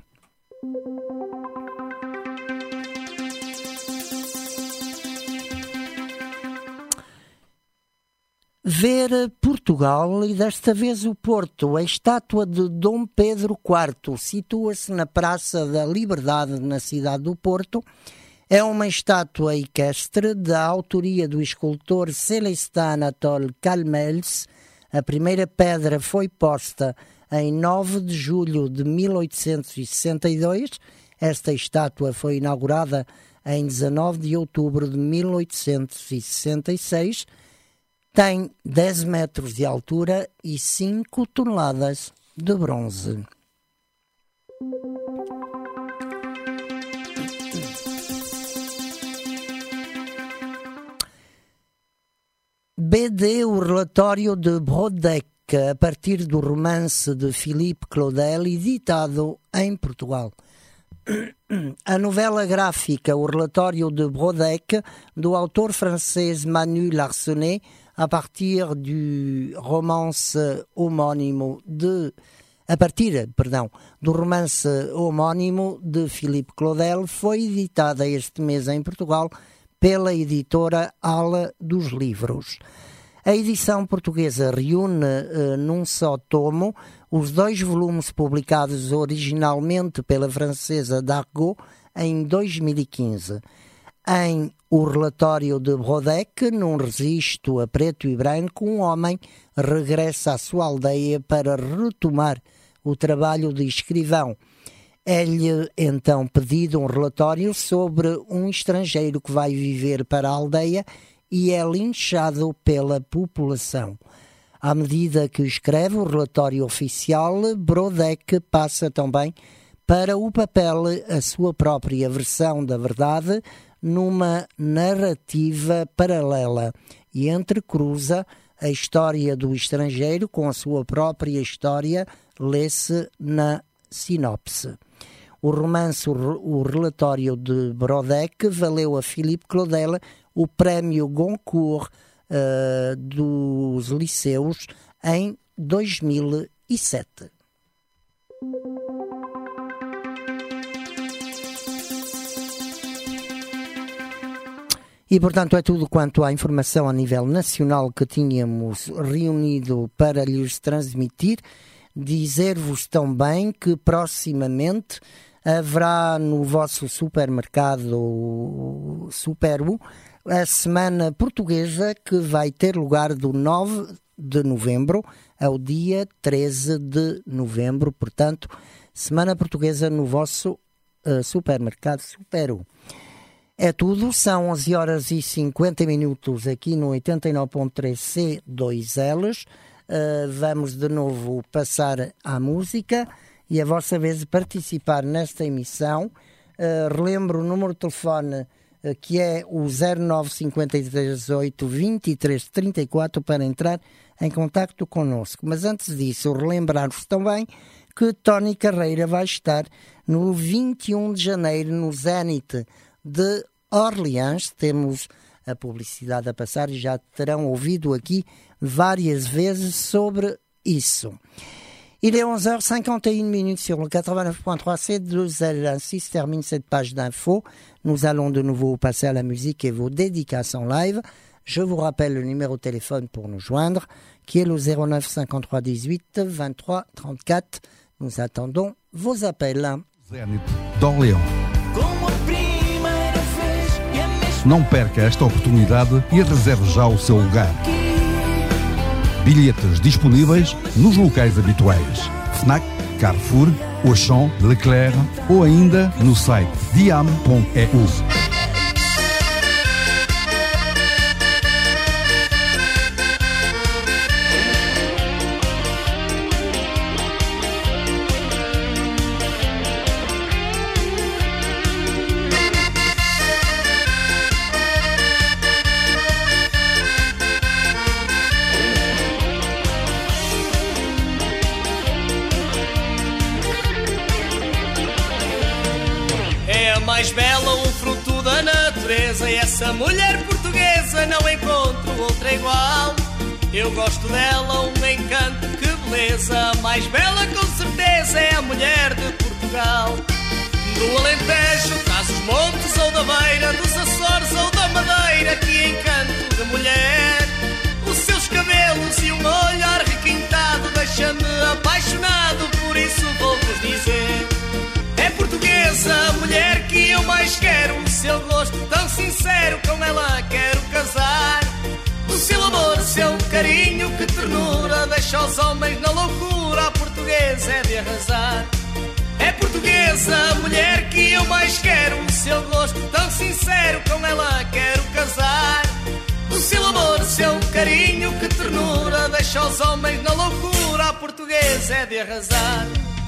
Ver Portugal e desta vez o Porto. A estátua de Dom Pedro IV situa-se na Praça da Liberdade, na cidade do Porto. É uma estátua equestre da autoria do escultor Celestin Anatole Calmels. A primeira pedra foi posta em 9 de julho de 1862. Esta estátua foi inaugurada em 19 de outubro de 1866. Tem 10 metros de altura e 5 toneladas de bronze. BD, o relatório de Brodeck, a partir do romance de Philippe Claudel, editado em Portugal. A novela gráfica, o relatório de Brodeck, do autor francês Manu Larsenet, a partir do romance homónimo do romance homónimo de Philippe Claudel, foi editada este mês em Portugal pela editora Ala dos Livros. A edição portuguesa reúne num só tomo os 2 volumes publicados originalmente pela francesa Dargaud em 2015. Em O Relatório de Brodeck, num registro a preto e branco, um homem regressa à sua aldeia para retomar o trabalho de escrivão. É-lhe então pedido um relatório sobre um estrangeiro que vai viver para a aldeia e é linchado pela população. À medida que escreve o relatório oficial, Brodeck passa também para o papel a sua própria versão da verdade numa narrativa paralela e entrecruza a história do estrangeiro com a sua própria história, lê-se na sinopse. O romance O Relatório de Brodeck valeu a Philippe Claudel o prémio Goncourt dos liceus em 2007. E, portanto, é tudo quanto à informação a nível nacional que tínhamos reunido para lhes transmitir. Dizer-vos também que proximamente haverá no vosso supermercado Super-U a Semana Portuguesa, que vai ter lugar do 9 de novembro ao dia 13 de novembro. Portanto, Semana Portuguesa no vosso supermercado Super-U. É tudo, são 11h50 aqui no 89.3 C2Ls. vamos de novo passar à música e a vossa vez de participar nesta emissão. Relembro o número de telefone que é o 095318 2334 para entrar em contacto connosco. Mas antes disso, relembrar-vos também que Tony Carreira vai estar no 21 de janeiro no Zénith de Orleans. Temos a publicidade a passar e já terão ouvido aqui várias vezes sobre isso. Il est 11h51 sur le 89.3 C2L. Ainsi se termine cette page d'infos. Nous allons de nouveau passer à la musique et vos dédicaces en live. Je vous rappelle le numéro de téléphone pour nous joindre, qui est le 09 53 18 23 34. Nous attendons vos appels. Zénith d'Orléans. Não perca esta oportunidade e reserve já o seu lugar. Bilhetes disponíveis nos locais habituais: Fnac, Carrefour, Auchan, Leclerc ou ainda no site diam.eu. Mais bela, um fruto da natureza, e essa mulher portuguesa não encontro outra igual. Eu gosto dela, um encanto, que beleza. A mais bela com certeza é a mulher de Portugal. Do Alentejo, traz os montes ou da beira, dos Açores ou da Madeira, que encanto de mulher. Os seus cabelos e um olhar requintado deixa-me apaixonado, por isso vou-vos dizer: é portuguesa a mulher que eu mais quero. O seu gosto tão sincero, com ela quero casar. O seu amor, o seu carinho, que ternura, deixa os homens na loucura. A portuguesa é de arrasar. É portuguesa a mulher que eu mais quero. O seu gosto tão sincero, com ela quero casar. O seu amor, o seu carinho, que ternura, deixa os homens na loucura. A portuguesa é de arrasar.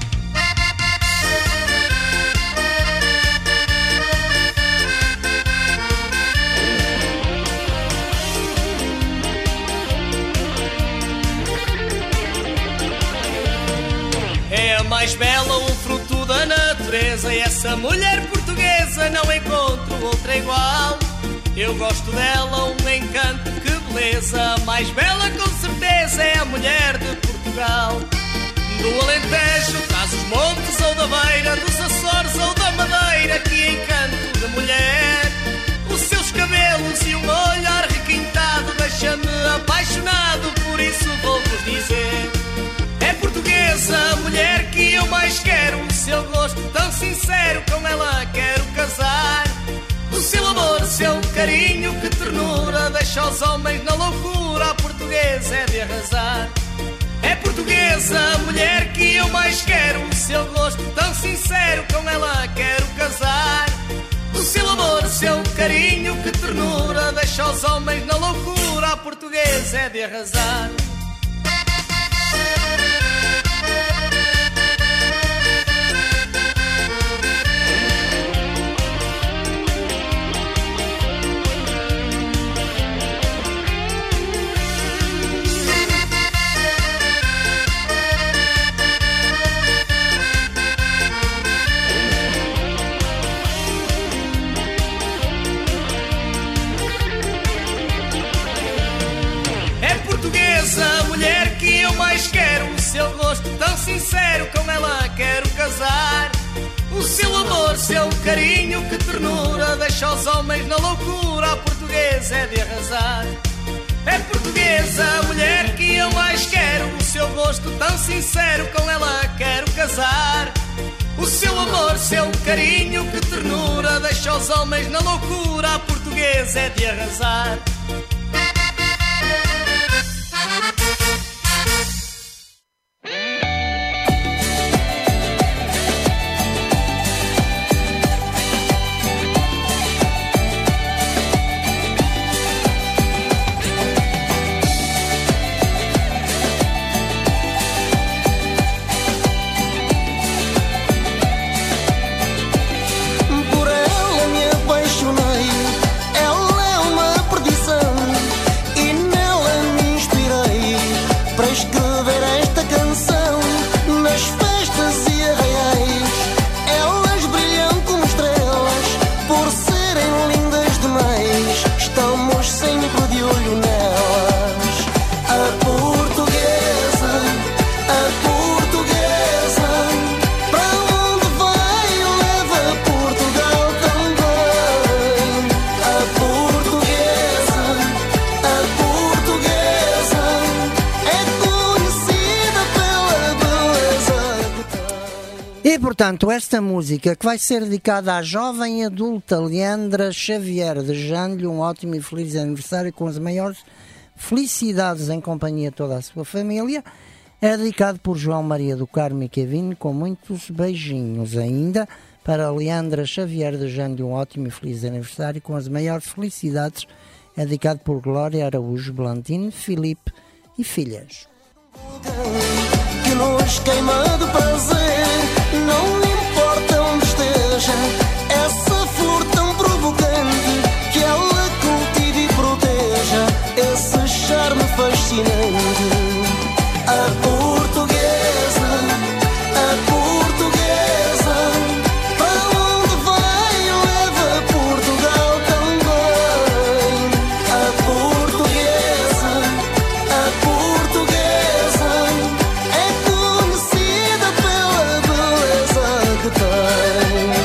É a mais bela, um fruto da natureza, e essa mulher portuguesa não encontro outra igual. Eu gosto dela, um encanto, que beleza. A mais bela com certeza é a mulher de Portugal. Do Alentejo, traz os montes ou da beira, dos Açores ou da Madeira, que encanto de mulher. Os seus cabelos e um olhar requintado deixa-me apaixonado, por isso vou-vos dizer: é portuguesa a mulher que eu mais quero. O seu gosto tão sincero, com ela quero casar. O seu amor, o seu carinho, que ternura, deixa os homens na loucura. A portuguesa é de arrasar. É portuguesa a mulher que eu mais quero. O seu gosto tão sincero, com ela quero casar. O seu amor, o seu carinho, que ternura, deixa os homens na loucura. A portuguesa é de arrasar. A mulher que eu mais quero. O seu gosto tão sincero, com ela quero casar. O seu amor, seu carinho, que ternura, deixa os homens na loucura. A portuguesa é de arrasar. É portuguesa a mulher que eu mais quero. O seu gosto tão sincero, com ela quero casar. O seu amor, seu carinho, que ternura, deixa os homens na loucura. A portuguesa é de arrasar. portanto, esta música que vai ser dedicada à jovem adulta Leandra Xavier, desejando-lhe um ótimo e feliz aniversário com as maiores felicidades em companhia de toda a sua família, é dedicado por João Maria do Carmo e Kevin, com muitos beijinhos ainda para Leandra Xavier, desejando-lhe um ótimo e feliz aniversário com as maiores felicidades, é dedicado por Glória Araújo Blandino, Filipe e filhas. Que nos queima de prazer, não importa onde esteja, essa flor tão provocante, que ela cultive e proteja esse charme fascinante. A portuguesa, para onde vai leva Portugal também. A portuguesa é conhecida pela beleza que tem.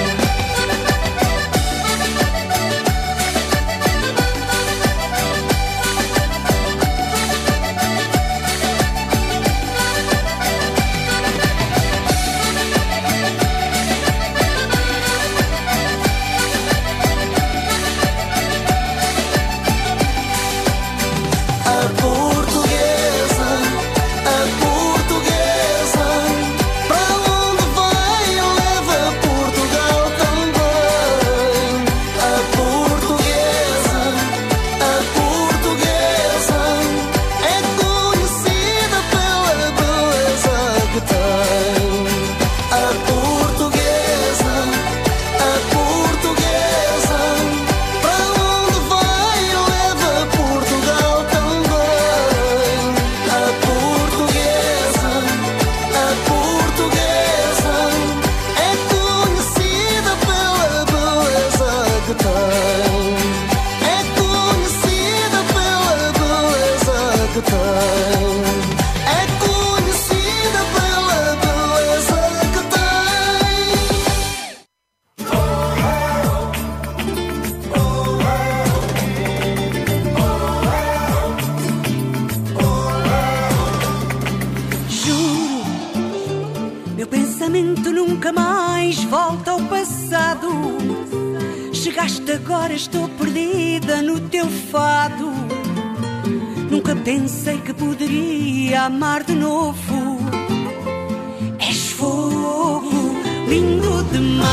Chegaste agora, estou perdida no teu fado. Nunca pensei que poderia amar de novo. És fogo, lindo demais.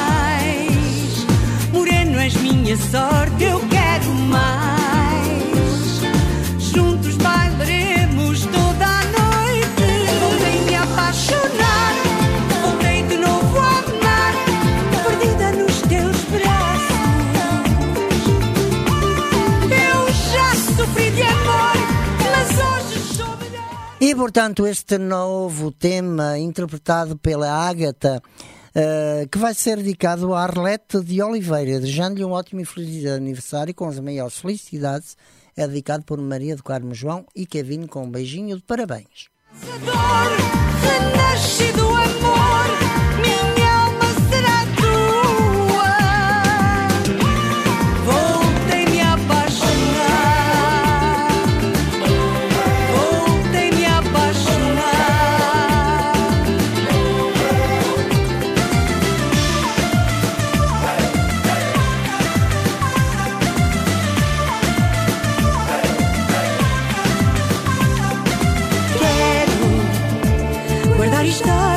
Moreno, és minha sorte, eu quero mais. Juntos bailaremos toda a noite. Voltei me apaixonar, voltei de novo a amar, perdida nos teus braços. Eu já sofri de amor, mas hoje sou melhor. E portanto este novo tema interpretado pela Ágata, que vai ser dedicado a Arlete de Oliveira, desejando-lhe um ótimo e feliz aniversário com as maiores felicidades, é dedicado por Maria do Carmo João e Kevin, com um beijinho de parabéns. Renasce do amor, minha alma será tua. Voltei-me a apaixonar, voltei-me a apaixonar. Quero guardar e estar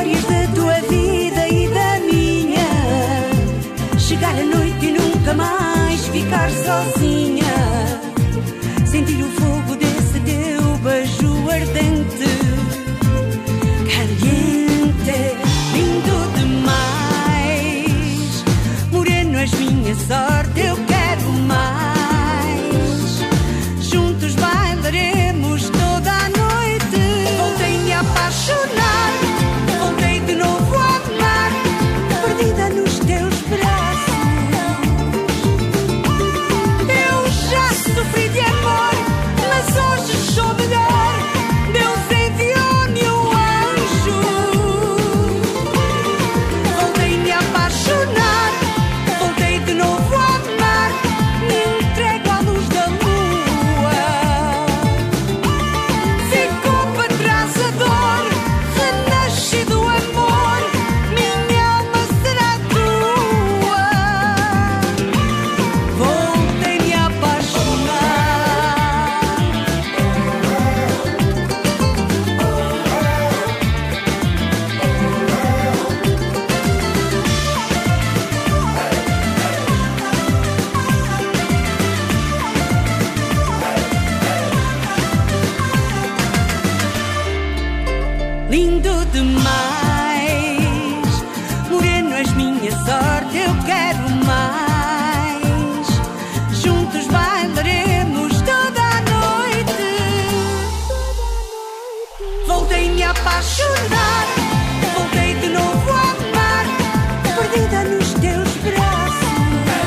apaixonar. Voltei de novo a amar, perdida nos teus braços.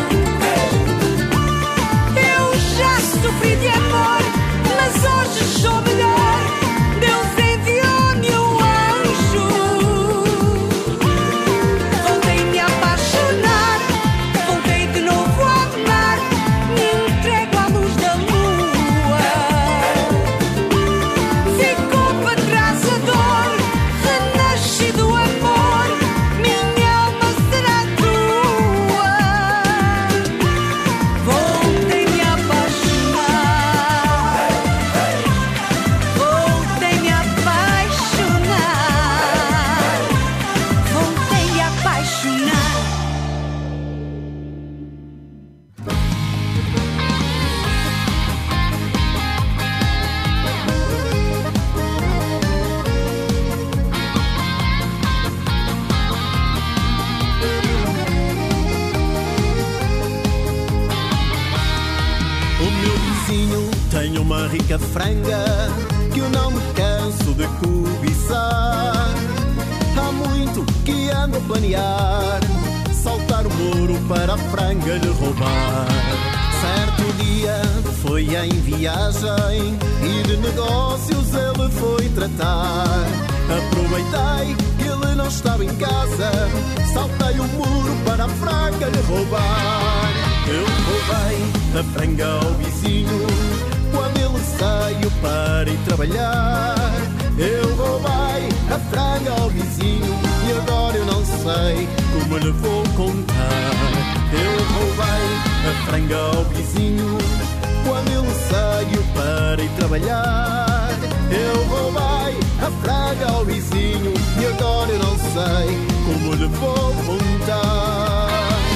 Eu já sofri de amor, mas hoje sou melhor. Deus enviou-me um anjo. Voltei-me a apaixonar, voltei de novo a amar. Me entrego à luz da lua. Ficou para trás a dor, renasci do amor. Minha alma será tua. Voltei-me a apaixonar, voltei-me a apaixonar, voltei a apaixonar. O meu vizinho tem uma rica franga que eu não me canso de cobiçar. Há muito que ando a planear saltar o muro para a franga lhe roubar. Certo dia foi em viagem e de negócios ele foi tratar. Aproveitei que ele não estava em casa, saltei o muro para a franga lhe roubar. Eu roubei a franga ao vizinho quando ele saiu para ir trabalhar. Eu roubei a franga ao vizinho e agora eu não sei como lhe vou contar. Eu roubei a franga ao vizinho quando ele saiu para ir trabalhar. Eu roubei a franga ao vizinho e agora eu não sei como lhe vou contar.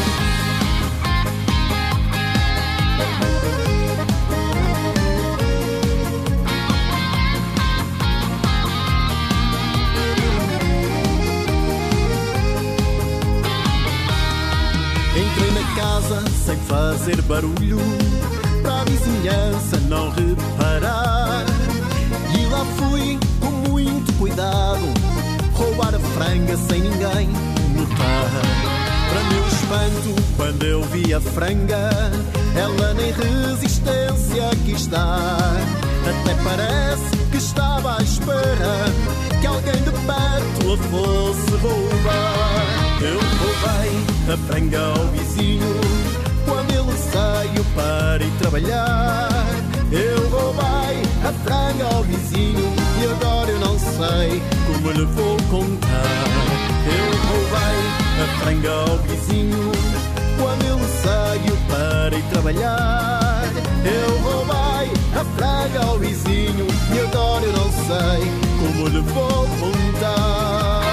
Entrei na casa sem fazer barulho, para a vizinhança não reparar. E lá fui com muito cuidado, roubar a franga sem ninguém notar. Para meu espanto, quando eu vi a franga, ela nem resistência quis dar. Até parece que estava à espera que alguém de perto a fosse roubar. Eu roubei a franga ao vizinho quando ele saiu para ir trabalhar. Eu roubei a franga ao vizinho e agora eu não sei como lhe vou contar. Eu roubei a franga ao vizinho quando ele saiu para ir trabalhar. Eu roubei a franga ao vizinho e agora eu não sei como lhe vou contar.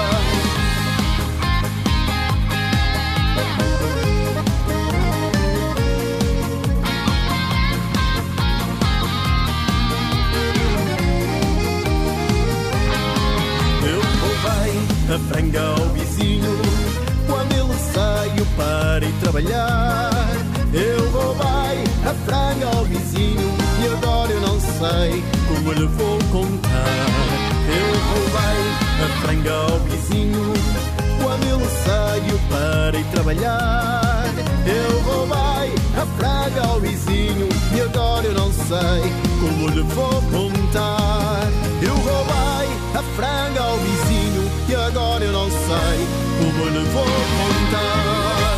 A franga ao vizinho quando ele saiu para ir trabalhar. Eu roubei a franga ao vizinho e agora eu não sei como lhe vou contar. Eu roubei a franga ao vizinho quando ele saiu para ir trabalhar. Eu roubei a franga ao vizinho e agora eu não sei como lhe vou contar. Eu roubei a franga ao vizinho e agora eu não sei como lhe vou contar.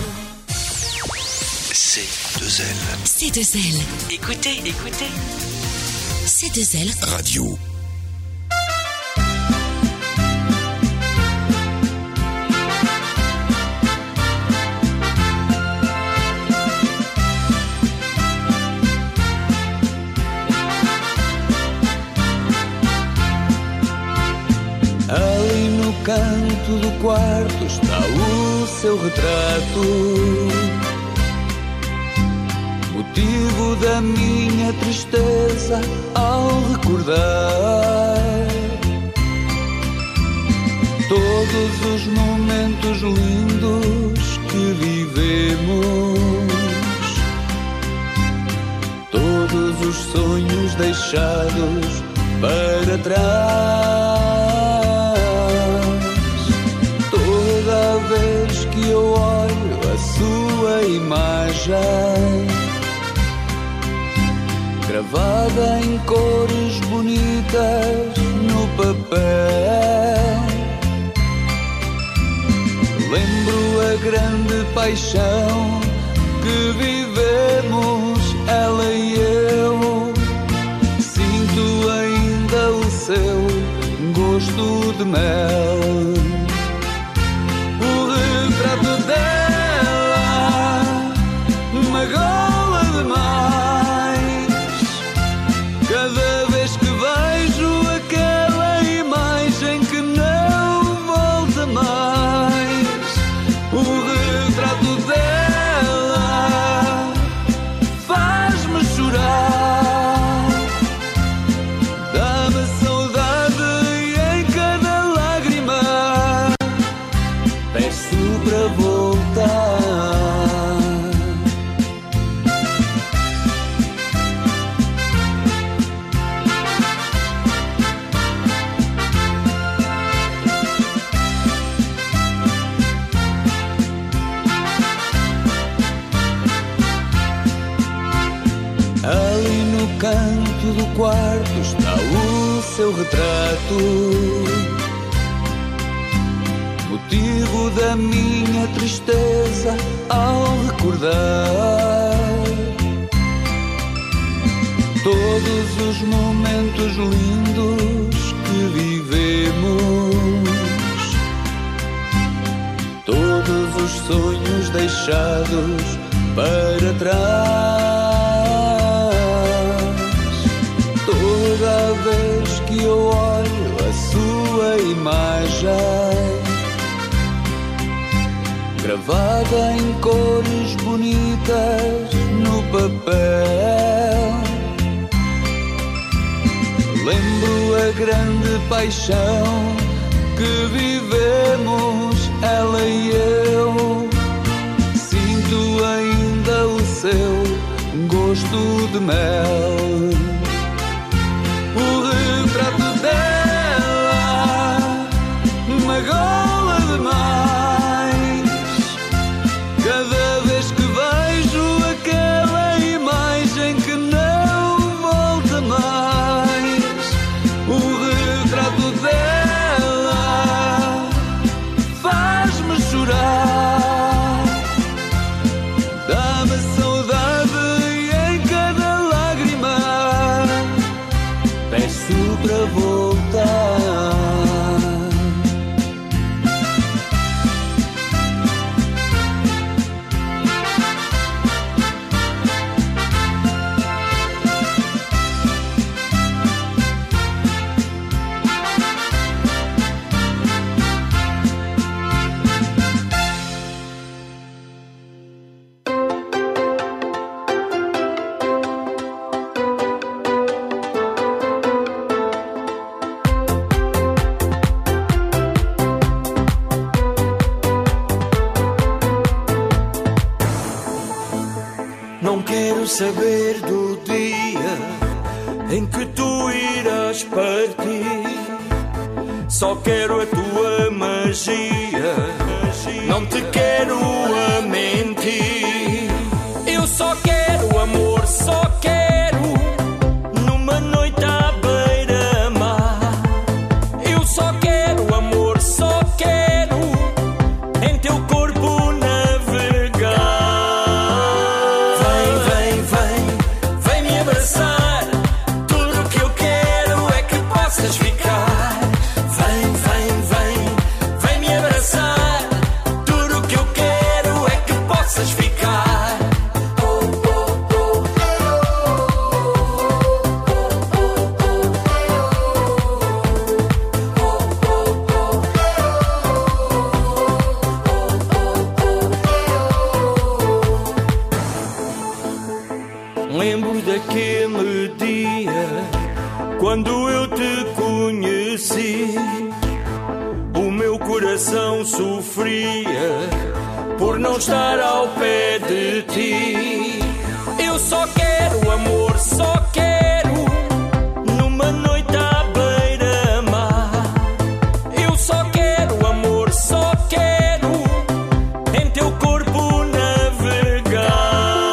C2L. C2L. Écoutez, écoutez. C2L Radio. Ali no canto do quarto está o seu retrato, motivo da minha tristeza ao recordar todos os momentos lindos que vivemos, todos os sonhos deixados para trás. imagem gravada em cores bonitas no papel. Lembro a grande paixão que vivemos, ela e eu. Sinto ainda o seu gosto de mel. O retrato dela magoa demais. Cada vez que vejo aquela imagem que não volta mais. O retrato dela faz-me chorar. Dá-me saudade em cada lágrima. Peço para voltar. Ali no canto do quarto está o seu retrato, motivo da minha tristeza ao recordar todos os momentos lindos que vivemos, todos os sonhos deixados para trás. Toda vez que eu olho a sua imagem gravada em cores bonitas no papel, lembro a grande paixão que vivemos, ela e eu. Sinto ainda o seu gosto de mel. O retrato dela magoa demais. Cada vez que vejo aquela imagem que não volta mais. O retrato dela faz-me chorar. Dá-me saudade em cada lágrima. Peço para voltar. Não quero saber do dia em que tu irás partir. Só quero a tua magia. Não te quero a mentir. Eu só quero amor, só quero numa noite à beira-mar. Eu só quero amor, só quero em teu corpo navegar. Vem me abraçar. Tudo o que eu quero é que possas ficar. Vem me abraçar. Tudo o que eu quero é que possas ficar. Lembro daquele dia quando eu te conheci. O meu coração sofria por não estar ao pé de ti. Eu só quero amor, só quero numa noite à beira-mar. Eu só quero amor, só quero em teu corpo navegar.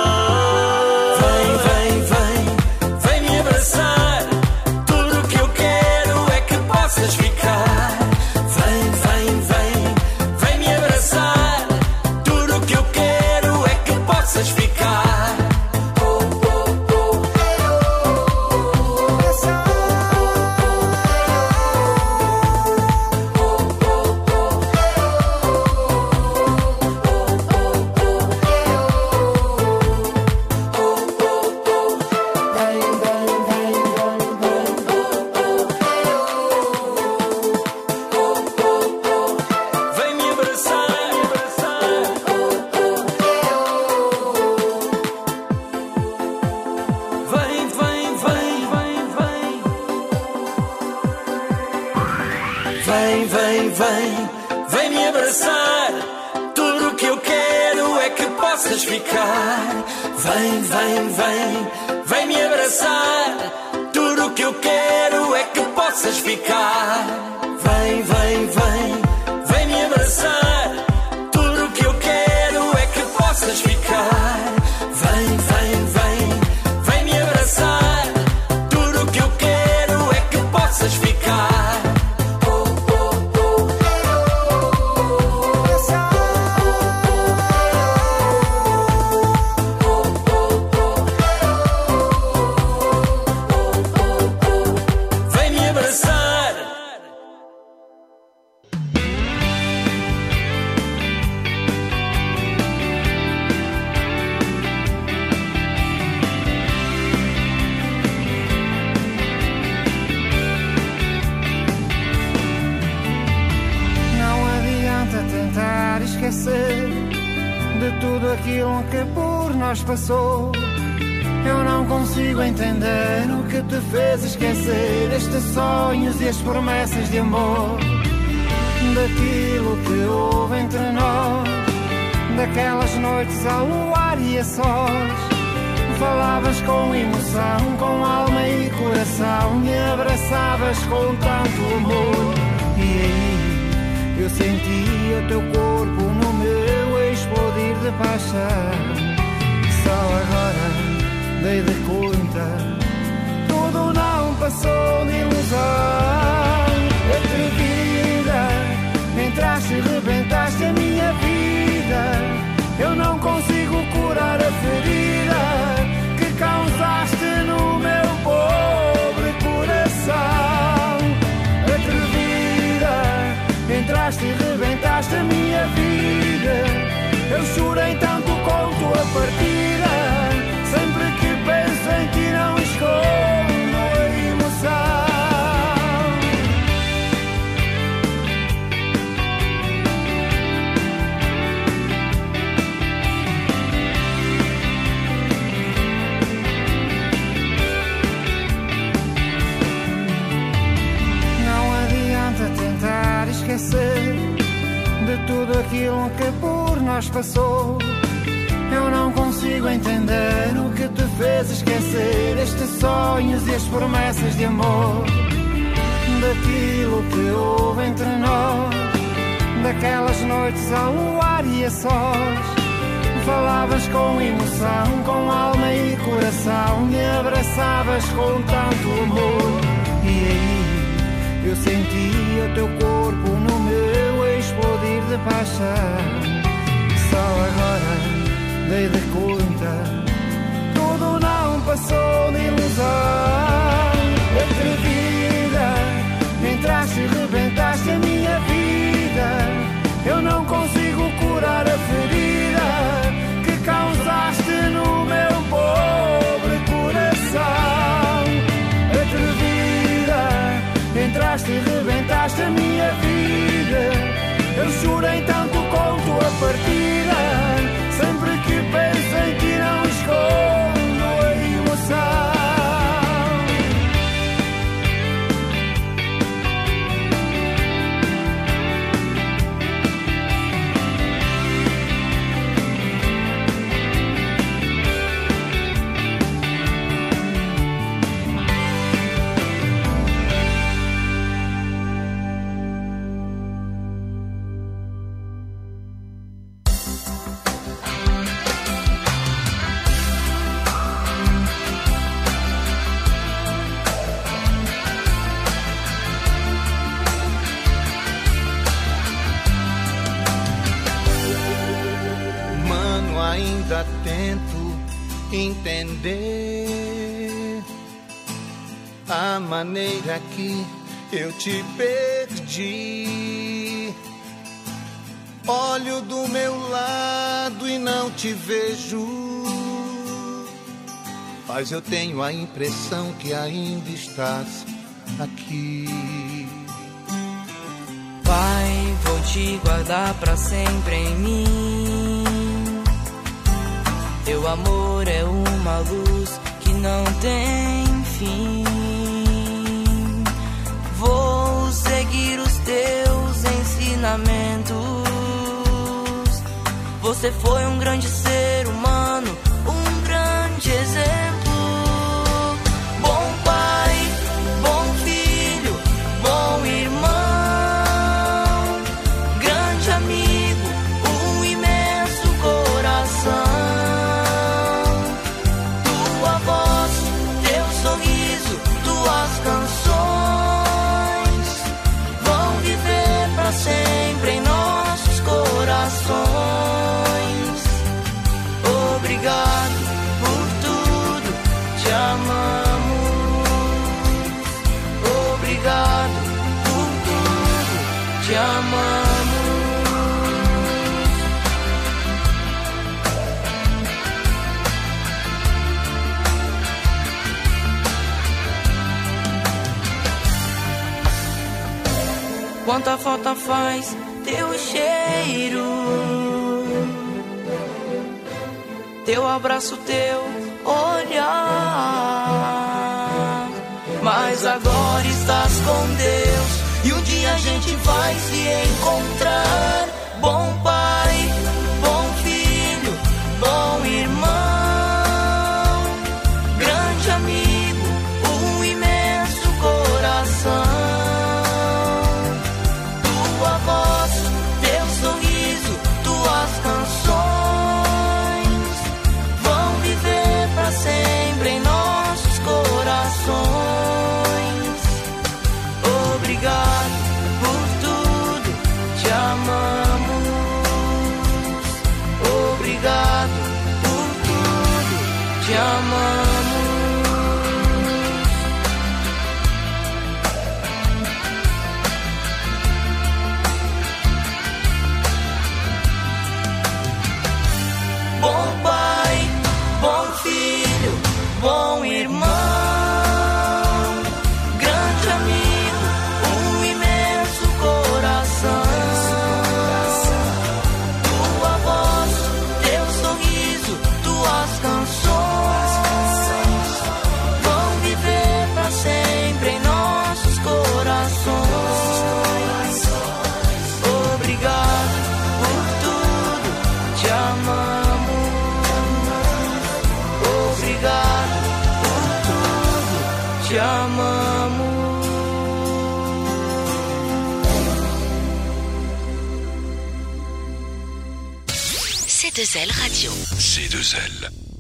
vem, vem me abraçar. Tudo o que eu quero é que possas ficar. Vem, vem, vem, vem me abraçar. Tudo o que eu quero é que possas ficar. Vem, vem, vem, vem me abraçar. Tudo o que eu quero é que possas ficar. Vem, vem, vem, vem me abraçar. Tudo o que eu quero é que possas ficar. Vem me abraçar. Não adianta tentar esquecer de tudo aquilo que por nós passou. Eu não consigo entender o que te fez esquecer estes sonhos e as promessas de amor. Daquilo que houve entre nós, daquelas noites ao luar e a sós. Falavas com emoção, com alma e coração, me abraçavas com tanto amor. E aí eu sentia o teu corpo no meu explodir de paixão. Só agora dei de conta, tudo não passou de ilusão. Atrevida, entraste e rebentaste a minha vida. Eu não consigo curar a ferida que causaste no meu pobre coração. Atrevida, entraste e rebentaste a minha vida. Eu chorei tanto com tua partida. Sempre que penso em ti não escondo a emoção. Tentar esquecer de tudo aquilo que por nós passou. Eu não consigo entender o que te fez esquecer estes sonhos e as promessas de amor. Daquilo que houve entre nós, daquelas noites ao luar e a sós. Falavas com emoção, com alma e coração, me abraçavas com tanto amor. E aí eu sentia o teu corpo no meu explodir de paixão. Só agora dei de conta, tudo não passou de ilusão. Atrevida, entraste e rebentaste a minha vida. Eu não consigo curar a ferida que causaste no meu pobre coração. Atrevida, entraste e rebentaste a minha vida. Eu chorei tanto com tua partida. Sempre que penso em ti não escondo a emoção. Ainda tento entender a maneira que eu te perdi. Olho do meu lado e não te vejo, mas eu tenho a impressão que ainda estás aqui. Pai, vou te guardar pra sempre em mim. Teu amor é uma luz que não tem fim. Vou seguir os teus ensinos ensinamentos. Você foi um grande ser humano, um grande exemplo. Bom pai, bom filho, bom irmão, grande amigo, um imenso coração. Tua voz, teu sorriso, tuas canções vão viver pra sempre em nossos corações. Obrigado por tudo, te amamos. Obrigado por tudo, te amamos. Quanta falta faz teu cheiro, teu abraço, teu olhar. Mas agora estás com Deus e um dia a gente vai se encontrar. Bom pai, bom filho, bom irmão, grande amigo, um imenso coração. Tua voz, teu sorriso, tuas canções vão viver pra sempre em nossos corações. Obrigado por tudo, te amamos. Obrigado por tudo, te amamos. Bom pai, bom filho, bom irmão, grande amigo, um imenso coração. Tua voz, teu sorriso, tuas canções vão viver pra sempre em nossos corações. Obrigado por tudo, te amamos. Obrigado por tudo, te amamos. C2L Radio. C2L.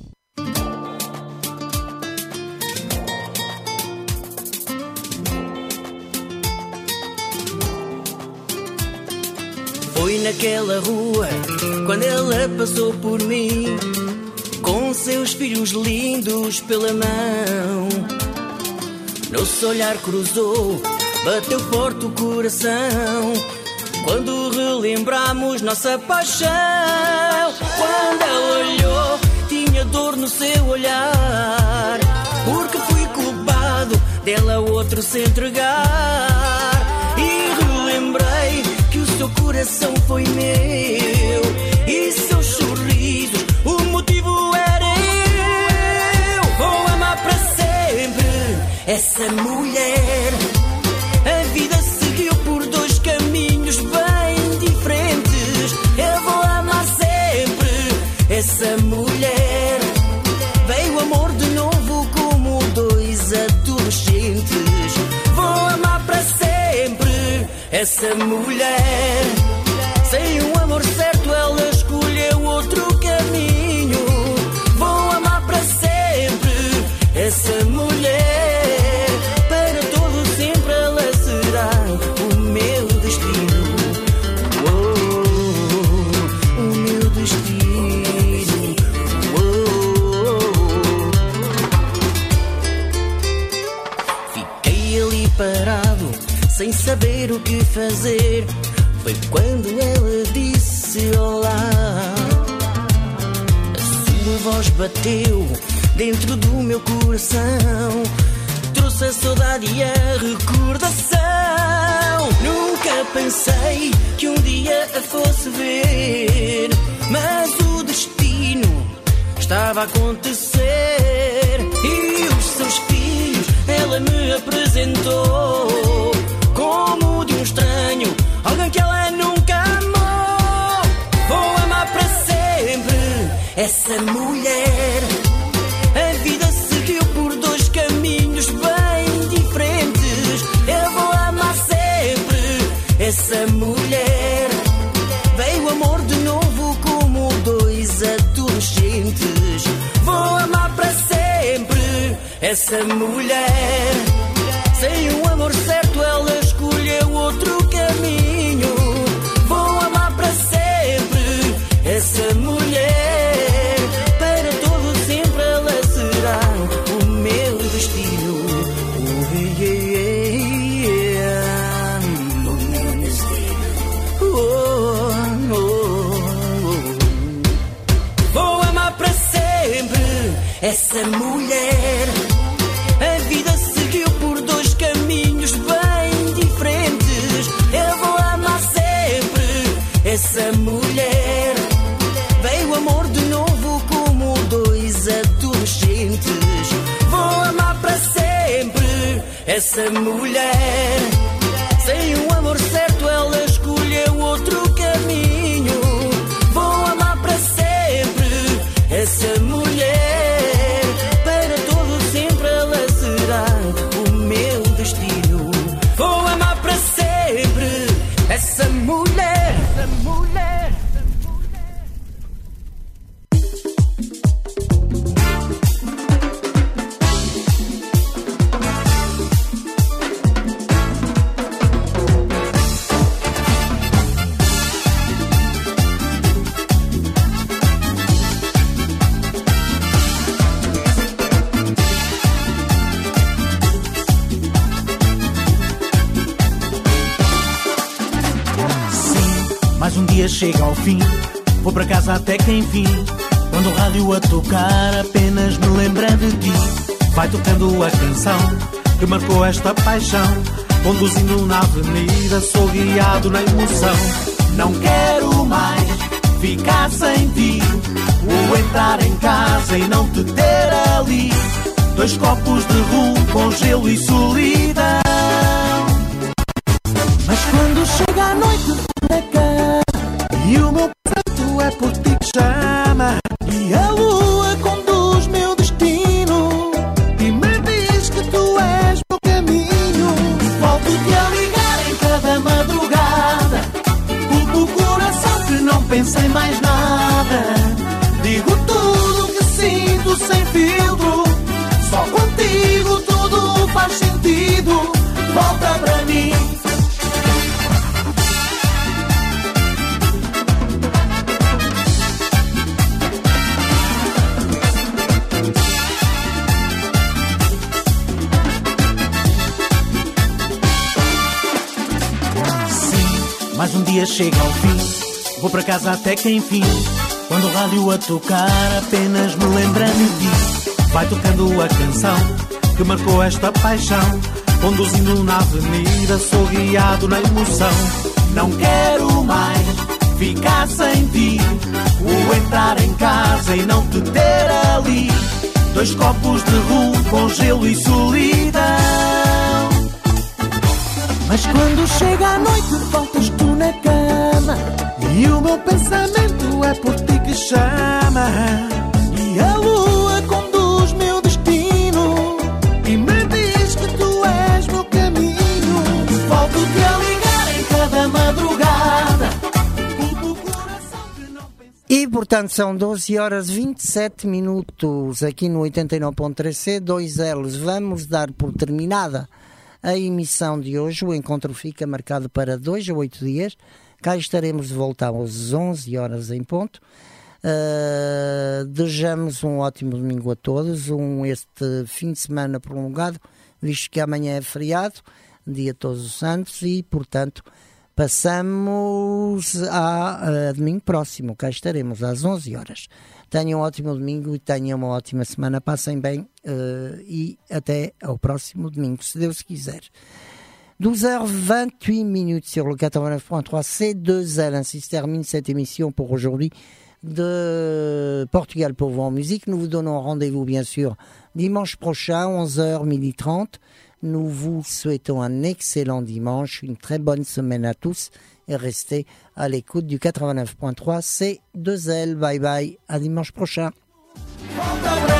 Foi naquela rua quando ela passou por mim, com seus filhos lindos pela mão. Nosso olhar cruzou, bateu forte o coração, quando relembramos nossa paixão. Quando ela olhou, tinha dor no seu olhar, porque fui culpado dela outro se entregar. E relembrei que o seu coração foi meu, e seus sorrisos, o motivo era eu. Vou amar para sempre essa mulher. A vida seguiu por dois caminhos bem diferentes. Eu vou amar sempre essa mulher. Veio o amor de novo como dois adolescentes. Vou amar para sempre essa mulher. Sem um amor certo ela escolheu outro caminho. Vou amar para sempre essa mulher. Para todo sempre ela será o meu destino. Oh, o meu destino. Oh. Fiquei ali parado, sem saber o que fazer. Foi quando ela disse olá. A sua voz bateu dentro do meu coração, trouxe a saudade e a recordação. Nunca pensei que um dia a fosse ver, mas o destino estava a acontecer. E os seus filhos ela me apresentou como de um estranho, alguém que ela nunca essa mulher. A vida seguiu por dois caminhos bem diferentes. Eu vou amar sempre essa mulher. Veio o amor de novo como dois adolescentes. Vou amar para sempre essa mulher. Sem o amor certo ela escolheu outro caminho. Vou amar para sempre essa mulher. Para todo sempre ela será o meu destino. Oh, yeah. O meu destino. Oh, oh, oh. Vou amar para sempre essa mulher. A vida seguiu por dois caminhos bem diferentes. Eu vou amar sempre essa mulher. Veio amor de novo como dois adolescentes. Vou amar para sempre essa mulher. Sem o amor certo ela escolheu outro caminho. Vou amar para sempre essa mulher. Para todo sempre ela será o meu destino. Vou amar para sempre essa mulher. Essa mulher. Mais um dia chega ao fim, vou para casa até que enfim. Quando o rádio a tocar apenas me lembra de ti. Vai tocando a canção que marcou esta paixão. Conduzindo na avenida sou guiado na emoção. Não quero mais ficar sem ti. Ou entrar em casa e não te ter ali. Dois copos de rum com gelo e solidão. Mas quando chega a noite na cama e o meu peito é por ti que chama, e a lua conduz meu destino e me diz que tu és meu caminho. Volto-te a ligar em cada madrugada. Culpo o coração que não pensa em mais nada. Digo tudo que sinto sem filtro. Só contigo tudo faz sentido. Volta para mim. Mais um dia chega ao fim, vou para casa até que enfim. Quando o rádio a tocar apenas me lembra de ti. Vai tocando a canção que marcou esta paixão. Conduzindo na avenida sou guiado na emoção. Não quero mais ficar sem ti. Ou entrar em casa e não te ter ali. Dois copos de rum com gelo e solidão. Mas quando chega a noite voltas tu na cama e o meu pensamento é por ti que chama. E a lua conduz meu destino e me diz que tu és meu caminho. Volto-te a ligar em cada madrugada. E portanto são 12 horas 27 minutos aqui no 89.3C, 2Ls. Vamos dar por terminada a emissão de hoje. O encontro fica marcado para 2 a 8 dias. Cá estaremos de volta às 11 horas em ponto. Desejamos um ótimo domingo a todos. Este fim de semana prolongado, visto que amanhã é feriado, dia de Todos os Santos, e portanto passamos a domingo próximo. Cá estaremos às 11 horas. Tenham um ótimo domingo e tenham uma ótima semana. Passem bem e até ao próximo domingo, se Deus quiser. 12h28 sur le 89.3 C2L. Ainsi se termine cette émission pour aujourd'hui de Portugal pour vous en musique. Nous vous donnons rendez-vous bien sûr dimanche prochain, 11h, 12h30. Nous vous souhaitons un excellent dimanche, une très bonne semaine à tous et restez à l'écoute du 89.3 C2L. Bye bye, à dimanche prochain. Volta